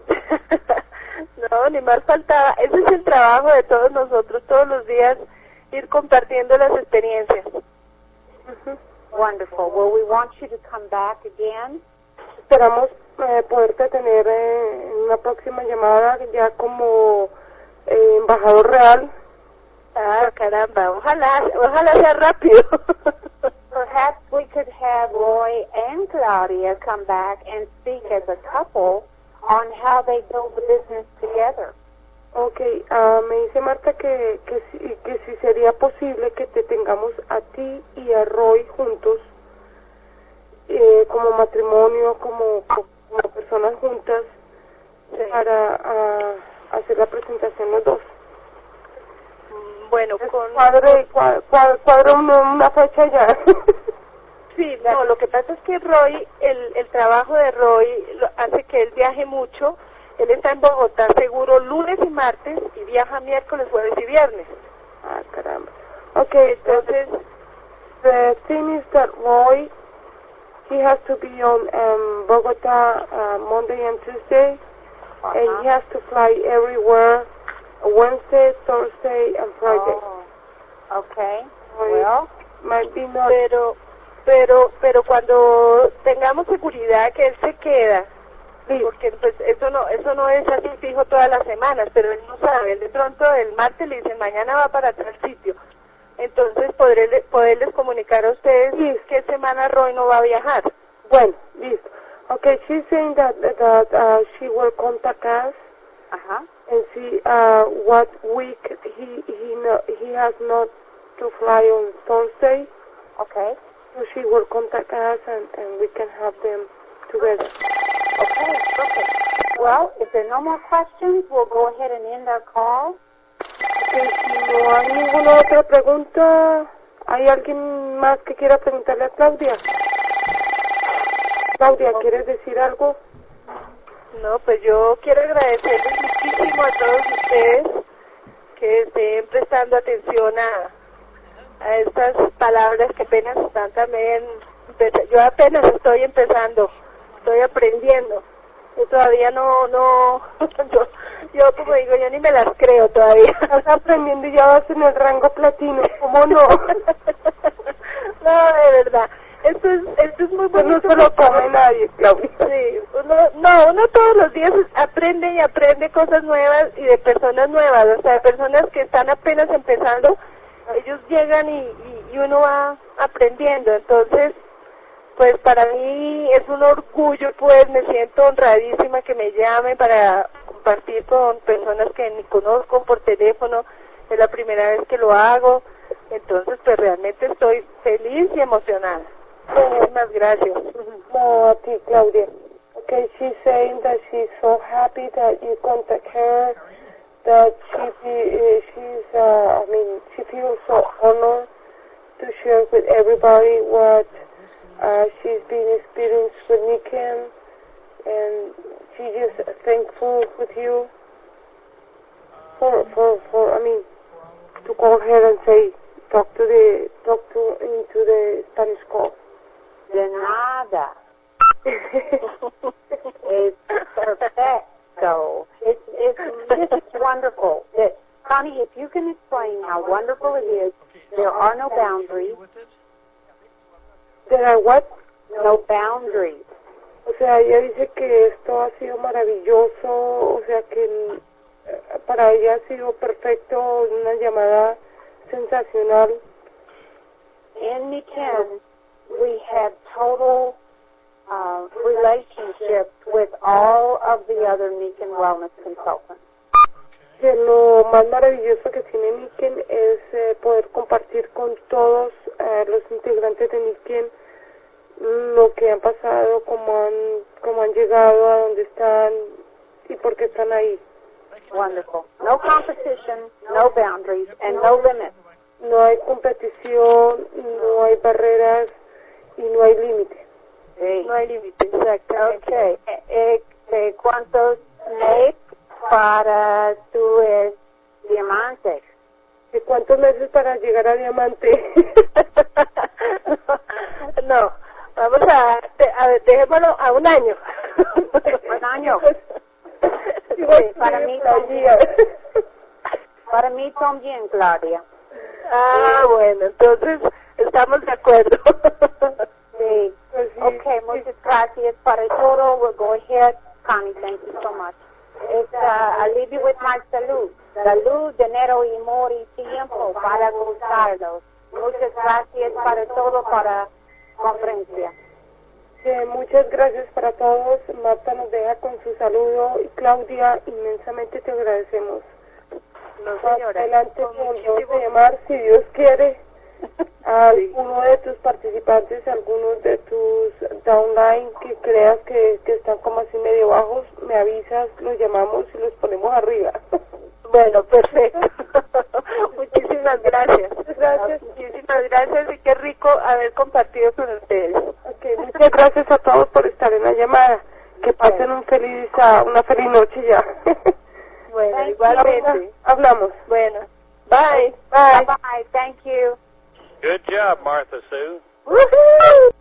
No, ni más faltaba. Ese es el trabajo de todos nosotros, todos los días ir compartiendo las experiencias. Uh-huh. Wonderful. Well, we want you to come back again. Esperamos eh, poderte tener eh, en una próxima llamada ya como eh, embajador real. Ah, caramba, ojalá, ojalá sea rápido. Perhaps we could have Roy and Claudia come back and speak as a couple on how they build the business together. Okay, uh, me dice Marta que, que, si, que si sería posible que te tengamos a ti y a Roy juntos eh, como matrimonio, como, como personas juntas, sí, para uh, hacer la presentación los dos. Bueno, con... Cuadre, cuadre, cuadre una, una fecha ya. Sí, no, lo que pasa es que Roy, el, el trabajo de Roy lo, hace que él viaje mucho. Él está en Bogotá seguro lunes y martes y viaja miércoles, jueves y viernes. Ah, caramba. Okay, entonces, the thing is that Roy, he has to be on um, Bogotá uh, Monday and Tuesday, uh-huh, and he has to fly everywhere Wednesday, Thursday, and Friday. Oh, okay. So well, might be not. Pero, pero, pero cuando tengamos seguridad que él se queda, sí, porque pues eso no, eso no es así fijo todas las semanas, pero él no sabe. Él de pronto el martes le dicen mañana va para tal sitio. Entonces podré poderles comunicar a ustedes sí, qué semana Roy no va a viajar. Bueno, listo. Okay, she's saying that that uh, she will contact us. Uh-huh. And see uh, what week he he no, he has not to fly on Thursday. Okay. So she will contact us and, and we can have them together. Okay, perfect. Well, if there are no more questions, we'll go ahead and end our call. Okay, si no hay ninguna otra pregunta, ¿hay alguien más que quiera preguntarle a Claudia? Claudia, ¿quieres decir algo? No, pues yo quiero agradecerles muchísimo a todos ustedes que estén prestando atención a, a estas palabras que apenas están también, yo apenas estoy empezando, estoy aprendiendo, yo todavía no, no, yo, yo como digo, yo ni me las creo todavía. Estás aprendiendo y ya vas en el rango platino, ¿cómo no? No, de verdad. Esto es, esto es muy bonito. No se lo come nadie, Claudia. Sí, uno, no, uno todos los días aprende y aprende cosas nuevas y de personas nuevas, o sea, de personas que están apenas empezando, ellos llegan y, y, y uno va aprendiendo. Entonces, pues para mí es un orgullo, pues me siento honradísima que me llamen para compartir con personas que ni conozco por teléfono, es la primera vez que lo hago, entonces pues realmente estoy feliz y emocionada. Muchísimas gracias. No, a ti, Claudia. Okay, she's saying that she's so happy that you contact her, that she be, uh, she's, uh, I mean, she feels so honored to share with everybody what uh, she's been experienced with Niken, and she's just thankful with you for, for, for, I mean, to call her and say, talk to the, talk to, into the Spanish call. De nada. It's perfecto. It's, it's, it's wonderful. That, Connie, if you can explain how wonderful it is, there are no boundaries. There are what? No boundaries. O sea, ella dice que esto ha sido maravilloso, o sea que para ella ha sido perfecto, una llamada sensacional. In Niken, we had total uh, relationships with all of the other Niken Wellness Consultants. Que lo más maravilloso que tiene Niken es eh, poder compartir con todos eh, los integrantes de Niken lo que han pasado, cómo han, cómo han llegado a donde están y por qué están ahí. Wonderful. No competition, no boundaries, and no limits. No hay competición, no hay barreras y no hay límite. Sí. No hay límite, exactamente. Okay. Eh, eh, ¿Cuántos meses para tu eh, diamante? ¿Y cuántos meses para llegar a diamante? No, vamos a, de, a ver, dejémoslo a un año. Un año. Sí, para mí también. Para mí también, Claudia. Ah, bueno, entonces estamos de acuerdo. Sí. Pues sí. Okay, muchas gracias para todo. We'll go ahead. Connie, thank you so much. Es, uh, I'll leave you with my salud. Salud, dinero y amor y tiempo para gozarlos. Muchas gracias para todo, para conferencia. Sí, muchas gracias para todos. Marta nos deja con su saludo y Claudia, inmensamente te agradecemos. No, Más señora. adelante Con volvemos muchísimo- a llamar, si Dios quiere, a Sí. alguno de tus participantes, algunos de tus downline que creas que, que están como así medio bajos, me avisas, los llamamos y los ponemos arriba. Bueno, perfecto. Muchísimas gracias. Gracias. Muchísimas gracias y qué rico haber compartido con ustedes. Okay, muchas gracias a todos por estar en la llamada. Que pasen un feliz, ah, una feliz noche ya. Bueno, Thank igualmente. Hablamos. Bueno, bye. Bye. Bye-bye. Thank you. Good job, Martha Sue. Woohoo!